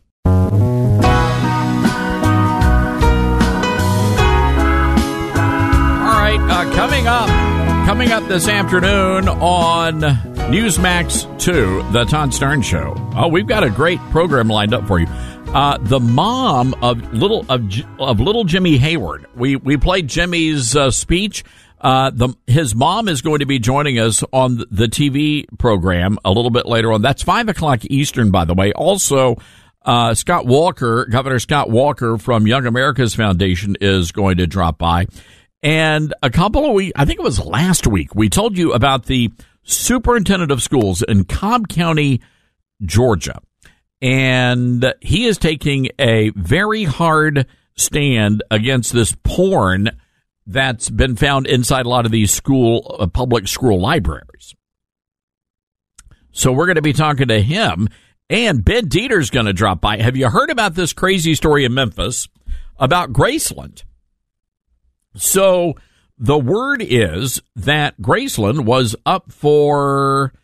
C: Coming up this afternoon on Newsmax 2, the Todd Starnes Show. Oh, we've got a great program lined up for you. The mom of little Jimmy Hayward. We played Jimmy's speech. His mom is going to be joining us on the TV program a little bit later on. That's 5 o'clock Eastern, by the way. Also, Governor Scott Walker from Young America's Foundation is going to drop by. And a couple of weeks, I think it was last week, we told you about the superintendent of schools in Cobb County, Georgia. And he is taking a very hard stand against this porn that's been found inside a lot of these public school libraries. So we're going to be talking to him, and Ben Dieter's going to drop by. Have you heard about this crazy story in Memphis about Graceland? So the word is that Graceland was up for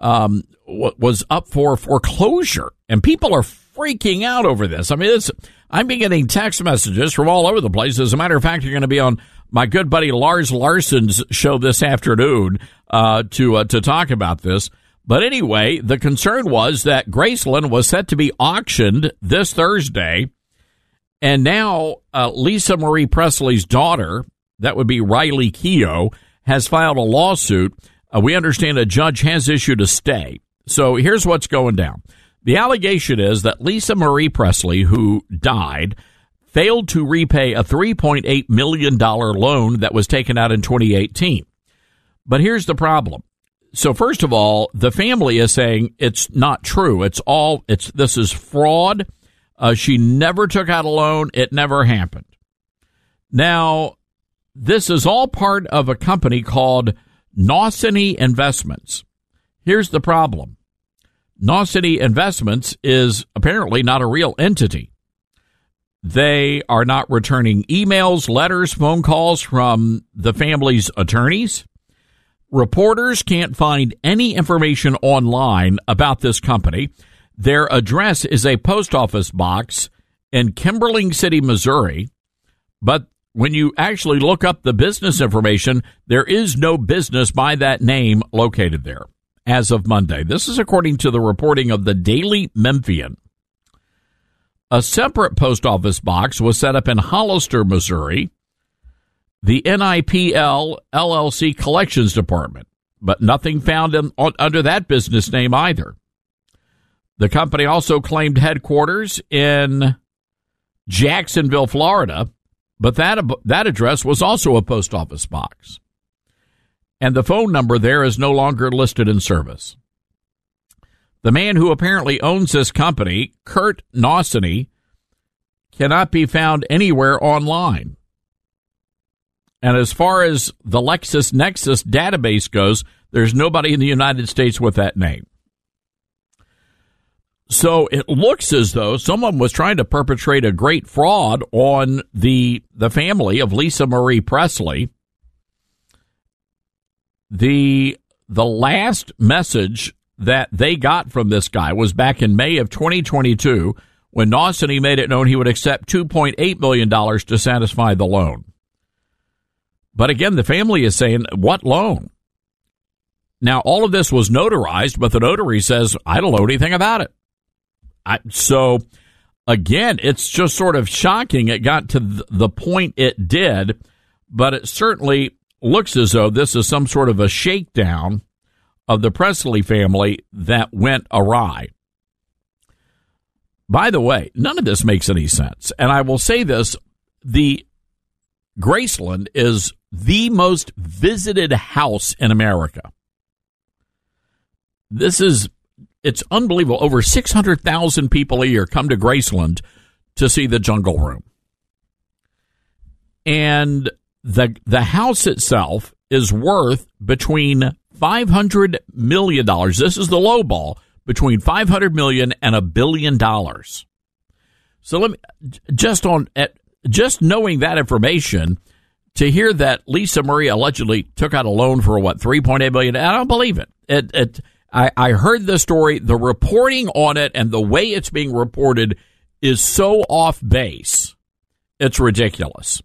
C: foreclosure, and people are freaking out over this. I mean, I'm getting text messages from all over the place. As a matter of fact, you're going to be on my good buddy Lars Larson's show this afternoon to talk about this. But anyway, the concern was that Graceland was set to be auctioned this Thursday. And now Lisa Marie Presley's daughter, that would be Riley Keough, has filed a lawsuit. We understand a judge has issued a stay. So here's what's going down. The allegation is that Lisa Marie Presley, who died, failed to repay a $3.8 million loan that was taken out in 2018. But here's the problem. So first of all, the family is saying it's not true. This is fraud. She never took out a loan. It never happened. Now, this is all part of a company called Nauceny Investments. Here's the problem. Nauceny Investments is apparently not a real entity. They are not returning emails, letters, phone calls from the family's attorneys. Reporters can't find any information online about this company. Their address is a post office box in Kimberling City, Missouri. But when you actually look up the business information, there is no business by that name located there as of Monday. This is according to the reporting of the Daily Memphian. A separate post office box was set up in Hollister, Missouri, the NIPL LLC Collections Department, but nothing found under that business name either. The company also claimed headquarters in Jacksonville, Florida, but that address was also a post office box. And the phone number there is no longer listed in service. The man who apparently owns this company, Kurt Nauceny, cannot be found anywhere online. And as far as the LexisNexis database goes, there's nobody in the United States with that name. So it looks as though someone was trying to perpetrate a great fraud on the family of Lisa Marie Presley. The last message that they got from this guy was back in May of 2022 when Nauceny made it known he would accept $2.8 million to satisfy the loan. But again, the family is saying, what loan? Now, all of this was notarized, but the notary says, I don't know anything about it. So, again, it's just sort of shocking it got to the point it did, but it certainly looks as though this is some sort of a shakedown of the Presley family that went awry. by the way, none of this makes any sense. And I will say this, the Graceland is the most visited house in America. It's unbelievable. Over 600,000 people a year come to Graceland to see the Jungle Room. And the house itself is worth between $500 million. This is the low ball, between $500 million and $1 billion. So let me just knowing that information, to hear that Lisa Marie allegedly took out a loan for $3.8 billion, I don't believe it. I heard the story. The reporting on it and the way it's being reported is so off base. It's ridiculous.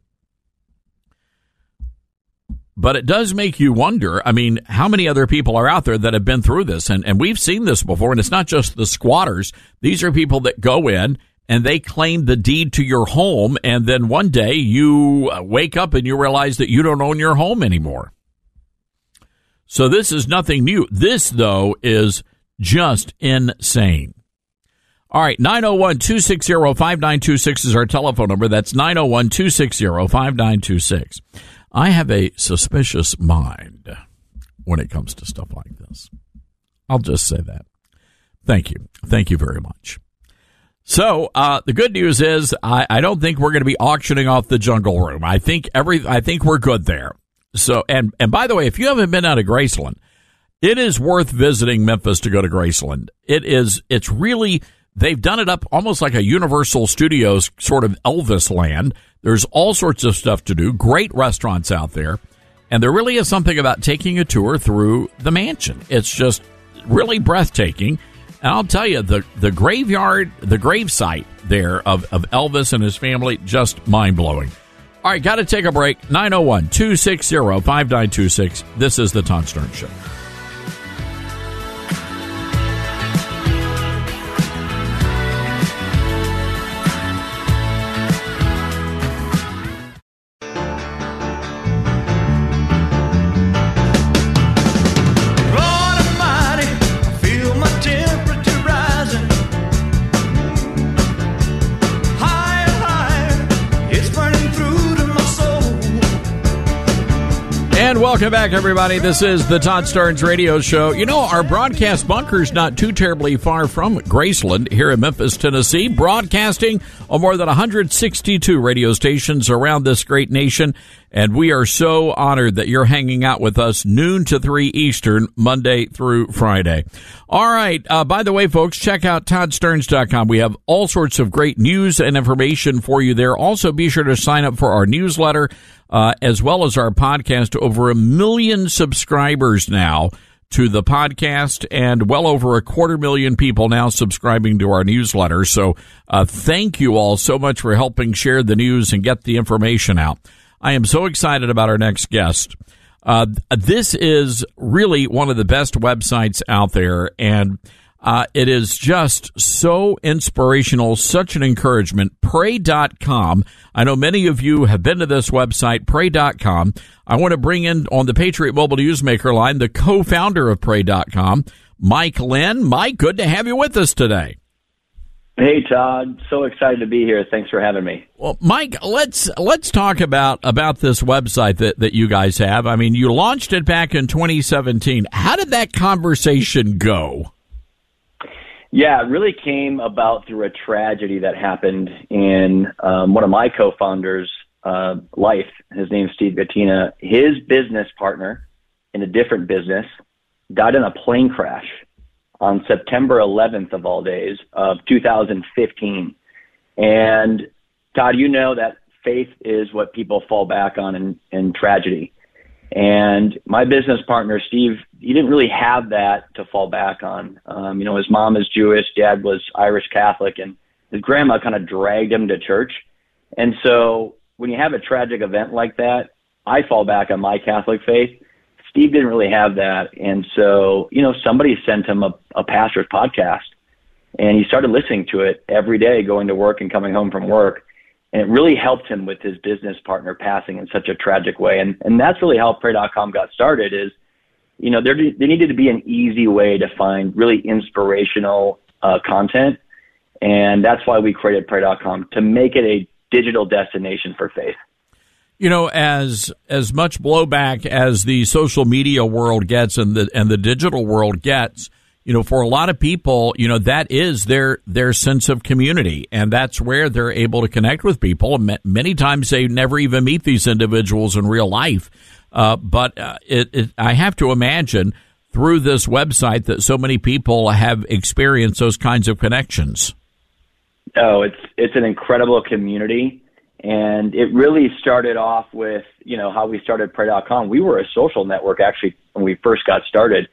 C: But it does make you wonder, I mean, how many other people are out there that have been through this? And we've seen this before, and it's not just the squatters. These are people that go in and they claim the deed to your home, and then one day you wake up and you realize that you don't own your home anymore. So this is nothing new. This, though, is just insane. All right, 901-260-5926 is our telephone number. That's 901-260-5926. I have a suspicious mind when it comes to stuff like this. I'll just say that. Thank you. Thank you very much. So the good news is I don't think we're going to be auctioning off the Jungle Room. I think we're good there. So and by the way, if you haven't been out of Graceland, it is worth visiting Memphis to go to Graceland. It's really, they've done it up almost like a Universal Studios sort of Elvis land. There's all sorts of stuff to do, great restaurants out there, and there really is something about taking a tour through the mansion. It's just really breathtaking. And I'll tell you, the graveyard, the gravesite there of Elvis and his family, just mind-blowing. All right, got to take a break. 901-260-5926. This is the Todd Stern Show. And welcome back, everybody. This is the Todd Starnes Radio Show. You know, our broadcast bunker's not too terribly far from Graceland here in Memphis, Tennessee, broadcasting on more than 162 radio stations around this great nation. And we are so honored that you're hanging out with us noon to 3 Eastern, Monday through Friday. All right. By the way, folks, check out ToddStarnes.com. We have all sorts of great news and information for you there. Also, be sure to sign up for our newsletter, as well as our podcast. Over 1 million subscribers now to the podcast, and well over 250,000 people now subscribing to our newsletter. So thank you all so much for helping share the news and get the information out. I am so excited about our next guest. This is really one of the best websites out there, and it is just so inspirational, such an encouragement. Pray.com. I know many of you have been to this website, Pray.com. I want to bring in on the Patriot Mobile Newsmaker line the co-founder of Pray.com, Mike Lynn. Mike, good to have you with us today.
H: Hey, Todd. So excited to be here. Thanks for having me.
C: Well, Mike, let's talk about this website that you guys have. I mean, you launched it back in 2017. How did that conversation go?
H: Yeah, it really came about through a tragedy that happened in one of my co-founders' life. His name's Steve Gattina. His business partner in a different business died in a plane crash on September 11th of all days of 2015. And Todd, you know that faith is what people fall back on in tragedy. And my business partner, Steve, he didn't really have that to fall back on. His mom is Jewish, dad was Irish Catholic, and his grandma kind of dragged him to church. And so when you have a tragic event like that, I fall back on my Catholic faith. Steve didn't really have that. And so, somebody sent him a pastor's podcast, and he started listening to it every day, going to work and coming home from work. And it really helped him with his business partner passing in such a tragic way. And that's really how Pray.com got started is, there needed to be an easy way to find really inspirational content. And that's why we created Pray.com, to make it a digital destination for faith.
C: You know, as much blowback as the social media world gets and the digital world gets, you know, for a lot of people, you know, that is their sense of community, and that's where they're able to connect with people. Many times they never even meet these individuals in real life, but I have to imagine through this website that so many people have experienced those kinds of connections.
H: Oh, it's an incredible community. And it really started off with, you know, how we started Pray.com. We were a social network, actually, when we first got started.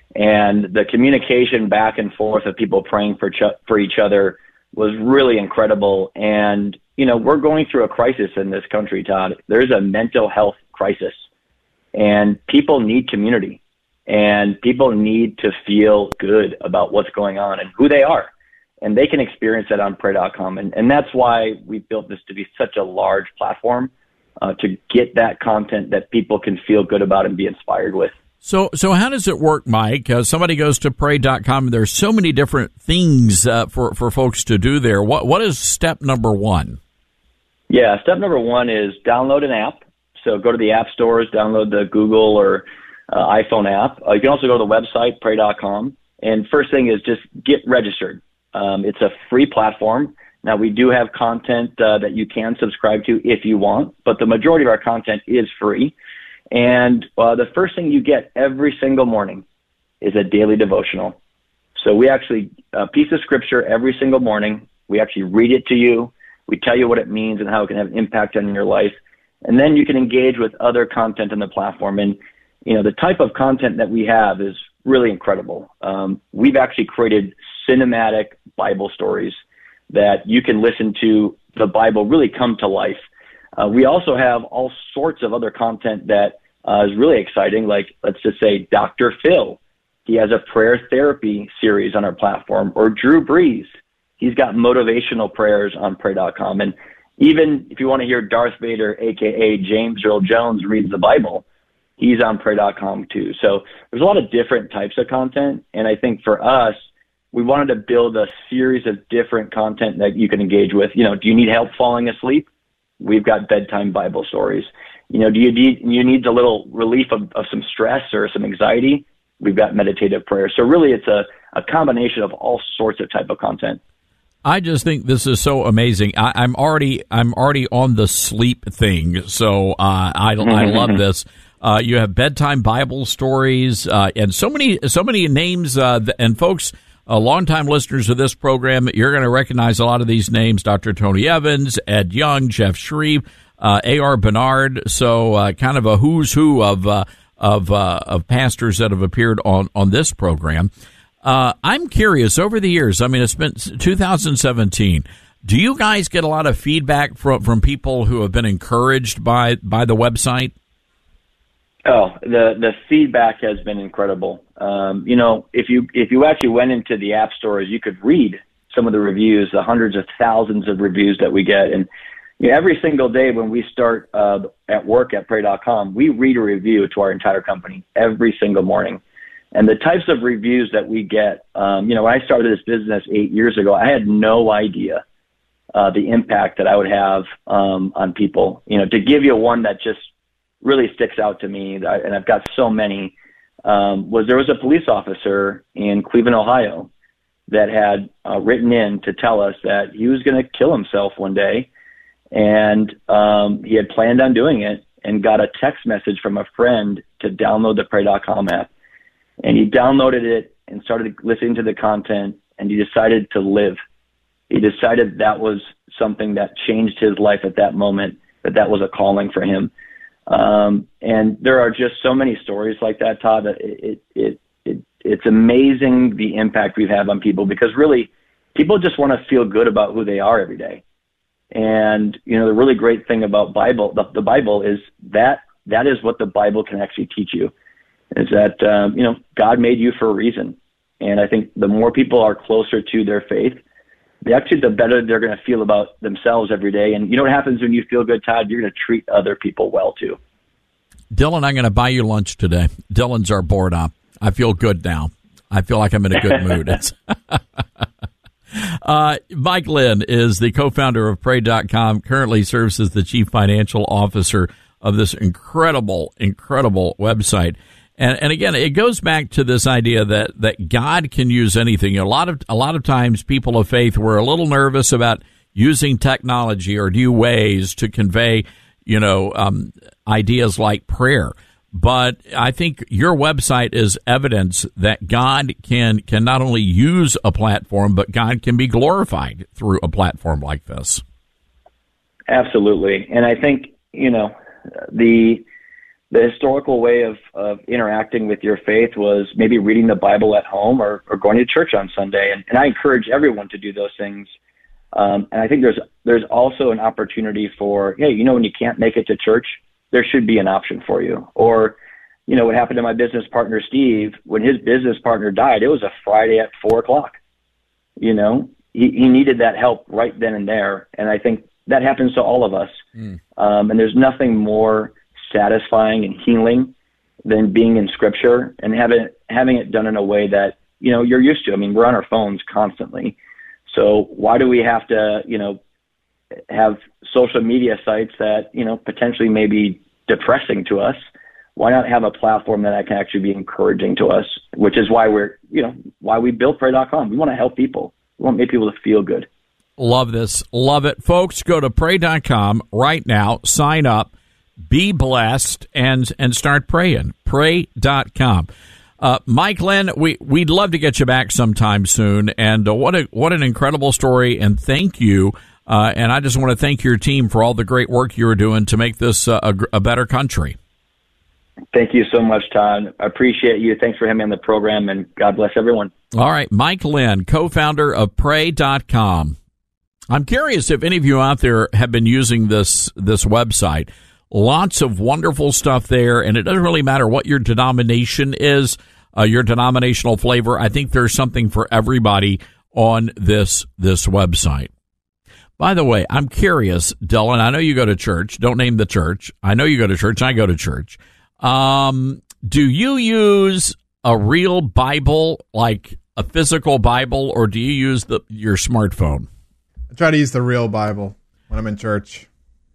H: And the communication back and forth of people praying for each other was really incredible. And, you know, we're going through a crisis in this country, Todd. There's a mental health crisis. And people need community. And people need to feel good about what's going on and who they are. And they can experience that on Pray.com. And that's why we built this to be such a large platform, to get that content that people can feel good about and be inspired with.
C: So how does it work, Mike? Somebody goes to Pray.com. There's so many different things for folks to do there. What is step number one?
H: Yeah, step number one is download an app. So go to the app stores, download the Google or iPhone app. You can also go to the website, Pray.com. And first thing is just get registered. It's a free platform. Now, we do have content that you can subscribe to if you want, but the majority of our content is free. And the first thing you get every single morning is a daily devotional. So we actually, a piece of scripture every single morning, we actually read it to you. We tell you what it means and how it can have an impact on your life. And then you can engage with other content on the platform. And, you know, the type of content that we have is really incredible. We've actually created cinematic Bible stories that you can listen to the Bible really come to life. We also have all sorts of other content that is really exciting, like, let's just say, Dr. Phil. He has a prayer therapy series on our platform. Or Drew Brees. He's got motivational prayers on Pray.com. And even if you want to hear Darth Vader, a.k.a. James Earl Jones, reads the Bible, he's on Pray.com too. So there's a lot of different types of content. And I think for us, we wanted to build a series of different content that you can engage with. You know, do you need help falling asleep? We've got bedtime Bible stories. You know, do you need a little relief of some stress or some anxiety? We've got meditative prayer. So really it's a combination of all sorts of type of content.
C: I just think this is so amazing. I'm already on the sleep thing. So I love this. You have bedtime Bible stories, and so many names, and folks, longtime listeners of this program, you're going to recognize a lot of these names: Dr. Tony Evans, Ed Young, Jeff Shreve, A.R. Bernard. So kind of a who's who of pastors that have appeared on this program. I'm curious, over the years, I mean, it's been 2017. Do you guys get a lot of feedback from people who have been encouraged by the website?
H: Oh, the feedback has been incredible. You know, if you actually went into the app stores, you could read some of the reviews, the hundreds of thousands of reviews that we get. And you know, every single day when we start at work at Pray.com, we read a review to our entire company every single morning. And the types of reviews that we get, you know, when I started this business 8 years ago, I had no idea the impact that I would have on people. You know, to give you one that just really sticks out to me, and I've got so many, there was a police officer in Cleveland, Ohio, that had written in to tell us that he was going to kill himself one day, and he had planned on doing it, and got a text message from a friend to download the Pray.com app. And he downloaded it and started listening to the content, and he decided to live. He decided that was something that changed his life at that moment, that was a calling for him. And there are just so many stories like that, Todd. It's amazing the impact we've had on people, because really people just want to feel good about who they are every day. And, you know, the really great thing about the Bible is that is what the Bible can actually teach you, is that, you know, God made you for a reason. And I think the more people are closer to their faith, the better they're going to feel about themselves every day. And you know what happens when you feel good, Todd? You're going to treat other people well, too.
C: Dylan, I'm going to buy you lunch today. Dylan's our board op. I feel good now. I feel like I'm in a good mood. Mike Lynn is the co-founder of Pray.com, currently serves as the chief financial officer of this incredible website. And again, it goes back to this idea that God can use anything. A lot of times people of faith were a little nervous about using technology or new ways to convey, ideas like prayer. But I think your website is evidence that God can not only use a platform, but God can be glorified through a platform like this.
H: Absolutely. And I think, the historical way of interacting with your faith was maybe reading the Bible at home or going to church on Sunday. And I encourage everyone to do those things. And I think there's also an opportunity for, hey, when you can't make it to church, there should be an option for you. Or, what happened to my business partner, Steve, when his business partner died, it was a Friday at 4:00. He needed that help right then and there. And I think that happens to all of us. And there's nothing more satisfying and healing than being in Scripture and having it done in a way that, you're used to. I mean, we're on our phones constantly. So why do we have to, have social media sites that, potentially may be depressing to us? Why not have a platform that can actually be encouraging to us, which is why why we built Pray.com. We want to help people. We want to make people to feel good.
C: Love this. Love it. Folks, go to Pray.com right now, sign up, be blessed, and start praying. Pray.com. Mike Lynn, we'd love to get you back sometime soon. And what an incredible story. And thank you. And I just want to thank your team for all the great work you're doing to make this a better country.
H: Thank you so much, Todd. I appreciate you. Thanks for having me on the program, and God bless everyone.
C: All right. Mike Lynn, co-founder of Pray.com. I'm curious if any of you out there have been using this website. Lots of wonderful stuff there, and it doesn't really matter what your denomination is, your denominational flavor. I think there's something for everybody on this website. By the way, I'm curious, Dylan, I know you go to church. Don't name the church. I know you go to church. I go to church. Do you use a real Bible, like a physical Bible, or do you use your smartphone?
G: I try to use the real Bible when I'm in church.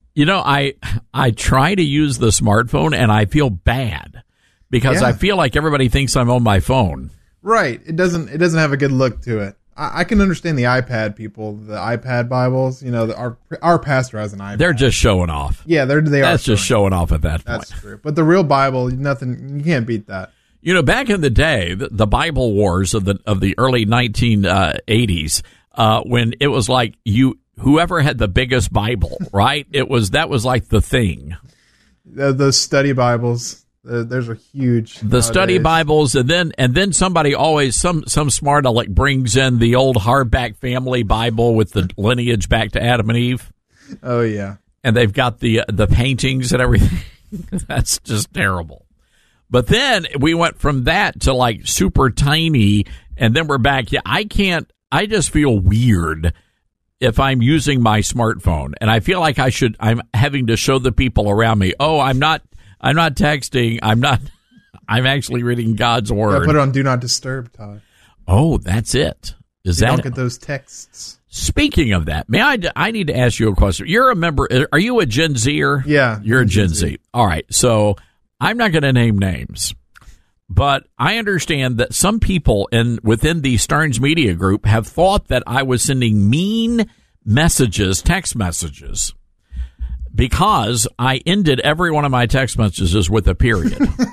C: I try to use the smartphone, and I feel bad because I feel like everybody thinks I'm on my phone.
G: Right. It doesn't have a good look to it. I can understand the iPad people, the iPad Bibles. Our pastor has an iPad.
C: They're just showing off.
G: Yeah, they are.
C: That's just showing off at that point.
G: That's true. But the real Bible, you can't beat that.
C: Back in the day, the Bible wars of the early 1980s, when it was like whoever had the biggest Bible, right? That was like the thing.
G: Those study Bibles. There's a huge
C: nowadays. Study Bibles, and then somebody always some smart aleck brings in the old hardback family Bible with the lineage back to Adam and Eve.
G: Oh yeah,
C: and they've got the paintings and everything. That's just terrible. But then we went from that to like super tiny, and then we're back. Yeah, I just feel weird if I'm using my smartphone, and I feel like I'm having to show the people around me, oh, I'm not texting. I'm actually reading God's word.
G: I put it on Do Not Disturb, Todd.
C: Oh, that's it.
G: You don't get those texts.
C: Speaking of that, I need to ask you a question. You're a member. Are you a Gen Zer?
G: Yeah.
C: You're a Gen Z. All right. So I'm not going to name names, but I understand that some people within the Stearns Media Group have thought that I was sending mean messages, text messages, because I ended every one of my text messages with a period.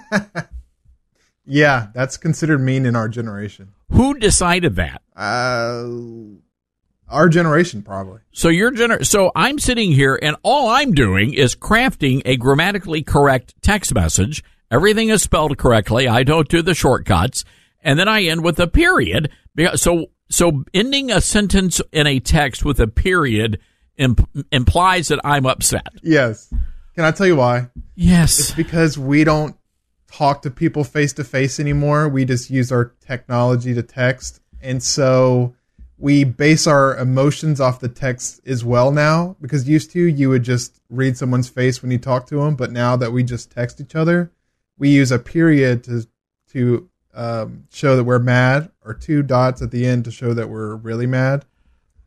G: Yeah, that's considered mean in our generation.
C: Who decided that?
G: Our generation, probably.
C: So so I'm sitting here, and all I'm doing is crafting a grammatically correct text message. Everything is spelled correctly. I don't do the shortcuts, and then I end with a period. So ending a sentence in a text with a period implies that I'm upset.
G: Yes. Can I tell you why?
C: Yes.
G: It's because we don't talk to people face to face anymore. We just use our technology to text. And so we base our emotions off the text as well now, because used to you would just read someone's face when you talk to them. But now that we just text each other, we use a period to show that we're mad, or two dots at the end to show that we're really mad.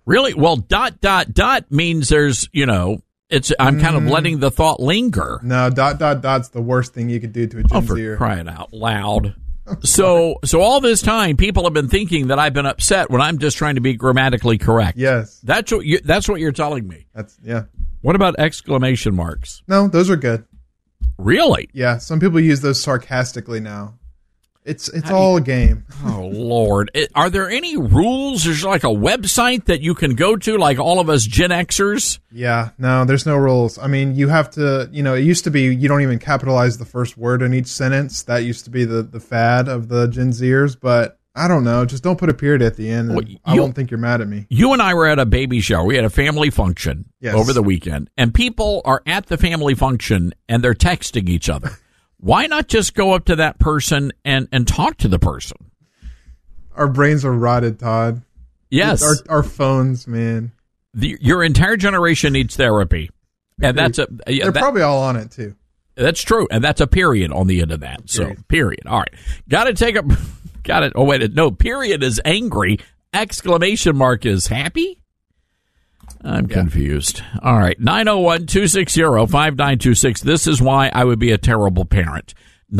C: Really? Well, ... means there's, I'm kind of letting the thought linger.
G: No, ... the worst thing you could do to a Gen
C: For
G: Zer.
C: crying out loud. So all this time, people have been thinking that I've been upset when I'm just trying to be grammatically correct.
G: Yes.
C: That's what you're telling me.
G: Yeah.
C: What about exclamation marks?
G: No, those are good.
C: Really?
G: Yeah, some people use those sarcastically now. It's all a game.
C: Oh, Lord. Are there any rules? There's like a website that you can go to, like all of us Gen Xers?
G: Yeah, no, there's no rules. I mean, you have to, it used to be you don't even capitalize the first word in each sentence. That used to be the fad of the Gen Zers, but I don't know. Just don't put a period at the end. I won't think you're mad at me.
C: You and I were at a baby shower. We had a family function over the weekend, and people are at the family function, and they're texting each other. Why not just go up to that person and talk to the person?
G: Our brains are rotted, Todd.
C: Yes.
G: Our phones, man.
C: Your entire generation needs therapy. And
G: they're probably all on it, too.
C: That's true. And that's a period on the end of that. So, period. All right. Oh, wait. No, period is angry. Exclamation mark is happy? I'm confused. All right. 901-260-5926. This is why I would be a terrible parent.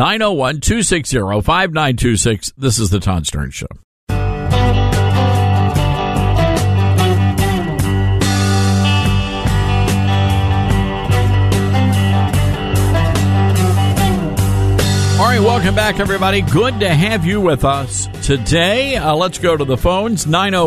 C: 901-260-5926. This is the Todd Stern Show. All right, welcome back, everybody. Good to have you with us today. Let's go to the phones,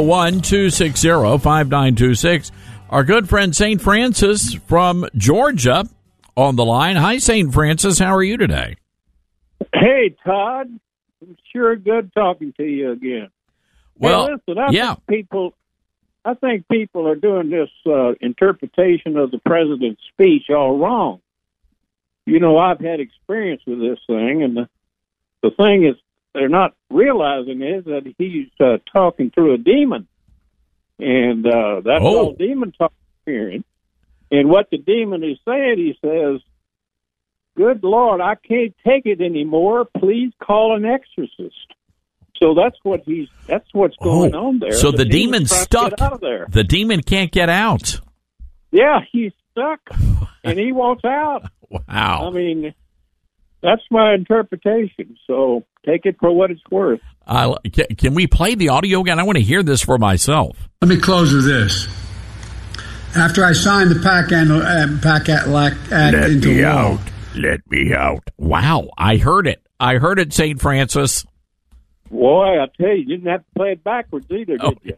C: 901-260-5926. Our good friend St. Francis from Georgia on the line. Hi, St. Francis. How are you today?
I: Hey, Todd. It's sure good talking to you again.
C: Well,
I: hey, listen, I think people are doing this interpretation of the president's speech all wrong. I've had experience with this thing, and the thing is they're not realizing is that he's talking through a demon, and that's all demon talk hearing. And what the demon is saying, he says, "Good Lord, I can't take it anymore. Please call an exorcist." So that's what's going on there.
C: So the demon's stuck.
I: Out of there.
C: The demon can't get out.
I: Yeah, he's stuck, and he wants out.
C: Wow.
I: I mean, that's my interpretation, so take it for what it's worth.
C: Can we play the audio again? I want to hear this for myself.
D: Let me close with this. After I signed the PAC Act into law.
C: Let me out. Wow, I heard it. St. Francis.
I: Boy, I tell you didn't have to play it backwards either, did you?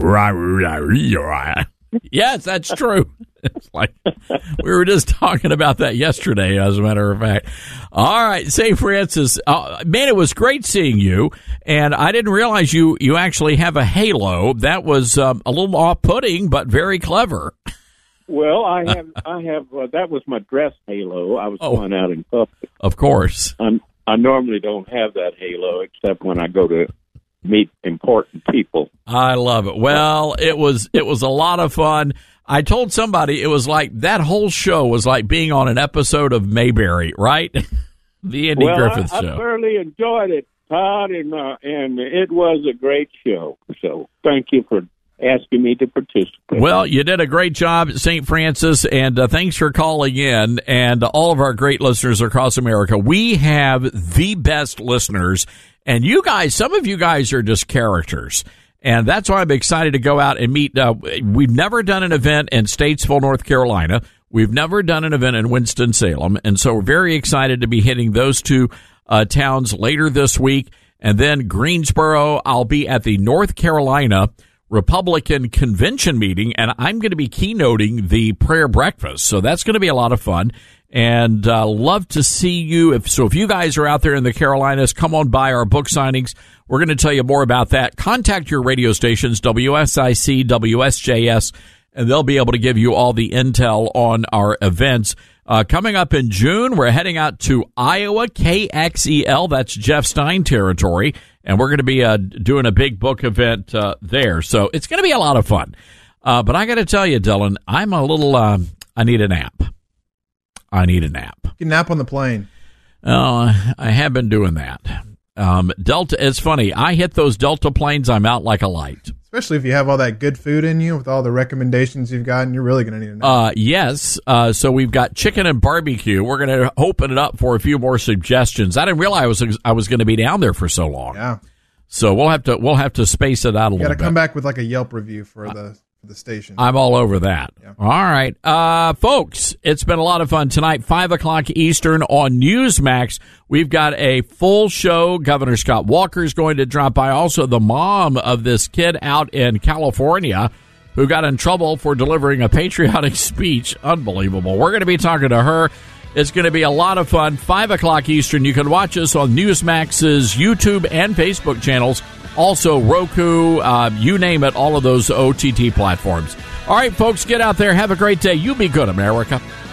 C: Yes, that's true. It's like we were just talking about that yesterday, as a matter of fact. All right, St. Francis, man, it was great seeing you, and I didn't realize you actually have a halo. That was a little off-putting, but very clever.
I: Well, I have. That was my dress halo. I was going out in public.
C: Of course.
I: I normally don't have that halo except when I go to meet important people.
C: I love it. Well, it was a lot of fun. I told somebody it was like that whole show was like being on an episode of Mayberry, right? The Andy Griffith Show.
I: I thoroughly enjoyed it, Todd, and it was a great show. So thank you for asking me to participate.
C: Well, you did a great job, St. Francis, and thanks for calling in, and all of our great listeners across America. We have the best listeners, and you guys, some of you guys are just characters. And that's why I'm excited to go out and meet. We've never done an event in Statesville, North Carolina. We've never done an event in Winston-Salem. And so we're very excited to be hitting those two towns later this week. And then Greensboro, I'll be at the North Carolina Republican Convention meeting, and I'm going to be keynoting the prayer breakfast. So that's going to be a lot of fun. And love to see you. If you guys are out there in the Carolinas, come on by our book signings. We're going to tell you more about that. Contact your radio stations, WSIC, WSJS, and they'll be able to give you all the intel on our events. Coming up in June, we're heading out to Iowa, KXEL. That's Jeff Stein territory. And we're going to be doing a big book event there. So it's going to be a lot of fun. But I got to tell you, Dylan, I'm a little, I need a nap. You
G: can nap on the plane.
C: I have been doing that. Delta, it's funny. I hit those Delta planes, I'm out like a light.
G: Especially if you have all that good food in you with all the recommendations you've gotten, you're really going to need a nap.
C: Yes. So we've got chicken and barbecue. We're going to open it up for a few more suggestions. I didn't realize I was going to be down there for so long.
G: Yeah.
C: So we'll have to space it out a little bit.
G: You got to come back with like a Yelp review for the station.
C: I'm all over that. Yeah. All right. Folks, it's been a lot of fun tonight, 5 o'clock Eastern on Newsmax. We've got a full show. Governor Scott Walker is going to drop by. Also, the mom of this kid out in California who got in trouble for delivering a patriotic speech. Unbelievable. We're going to be talking to her. It's going to be a lot of fun. 5 o'clock Eastern. You can watch us on Newsmax's YouTube and Facebook channels. Also, Roku, you name it, all of those OTT platforms. All right, folks, get out there. Have a great day. You be good, America.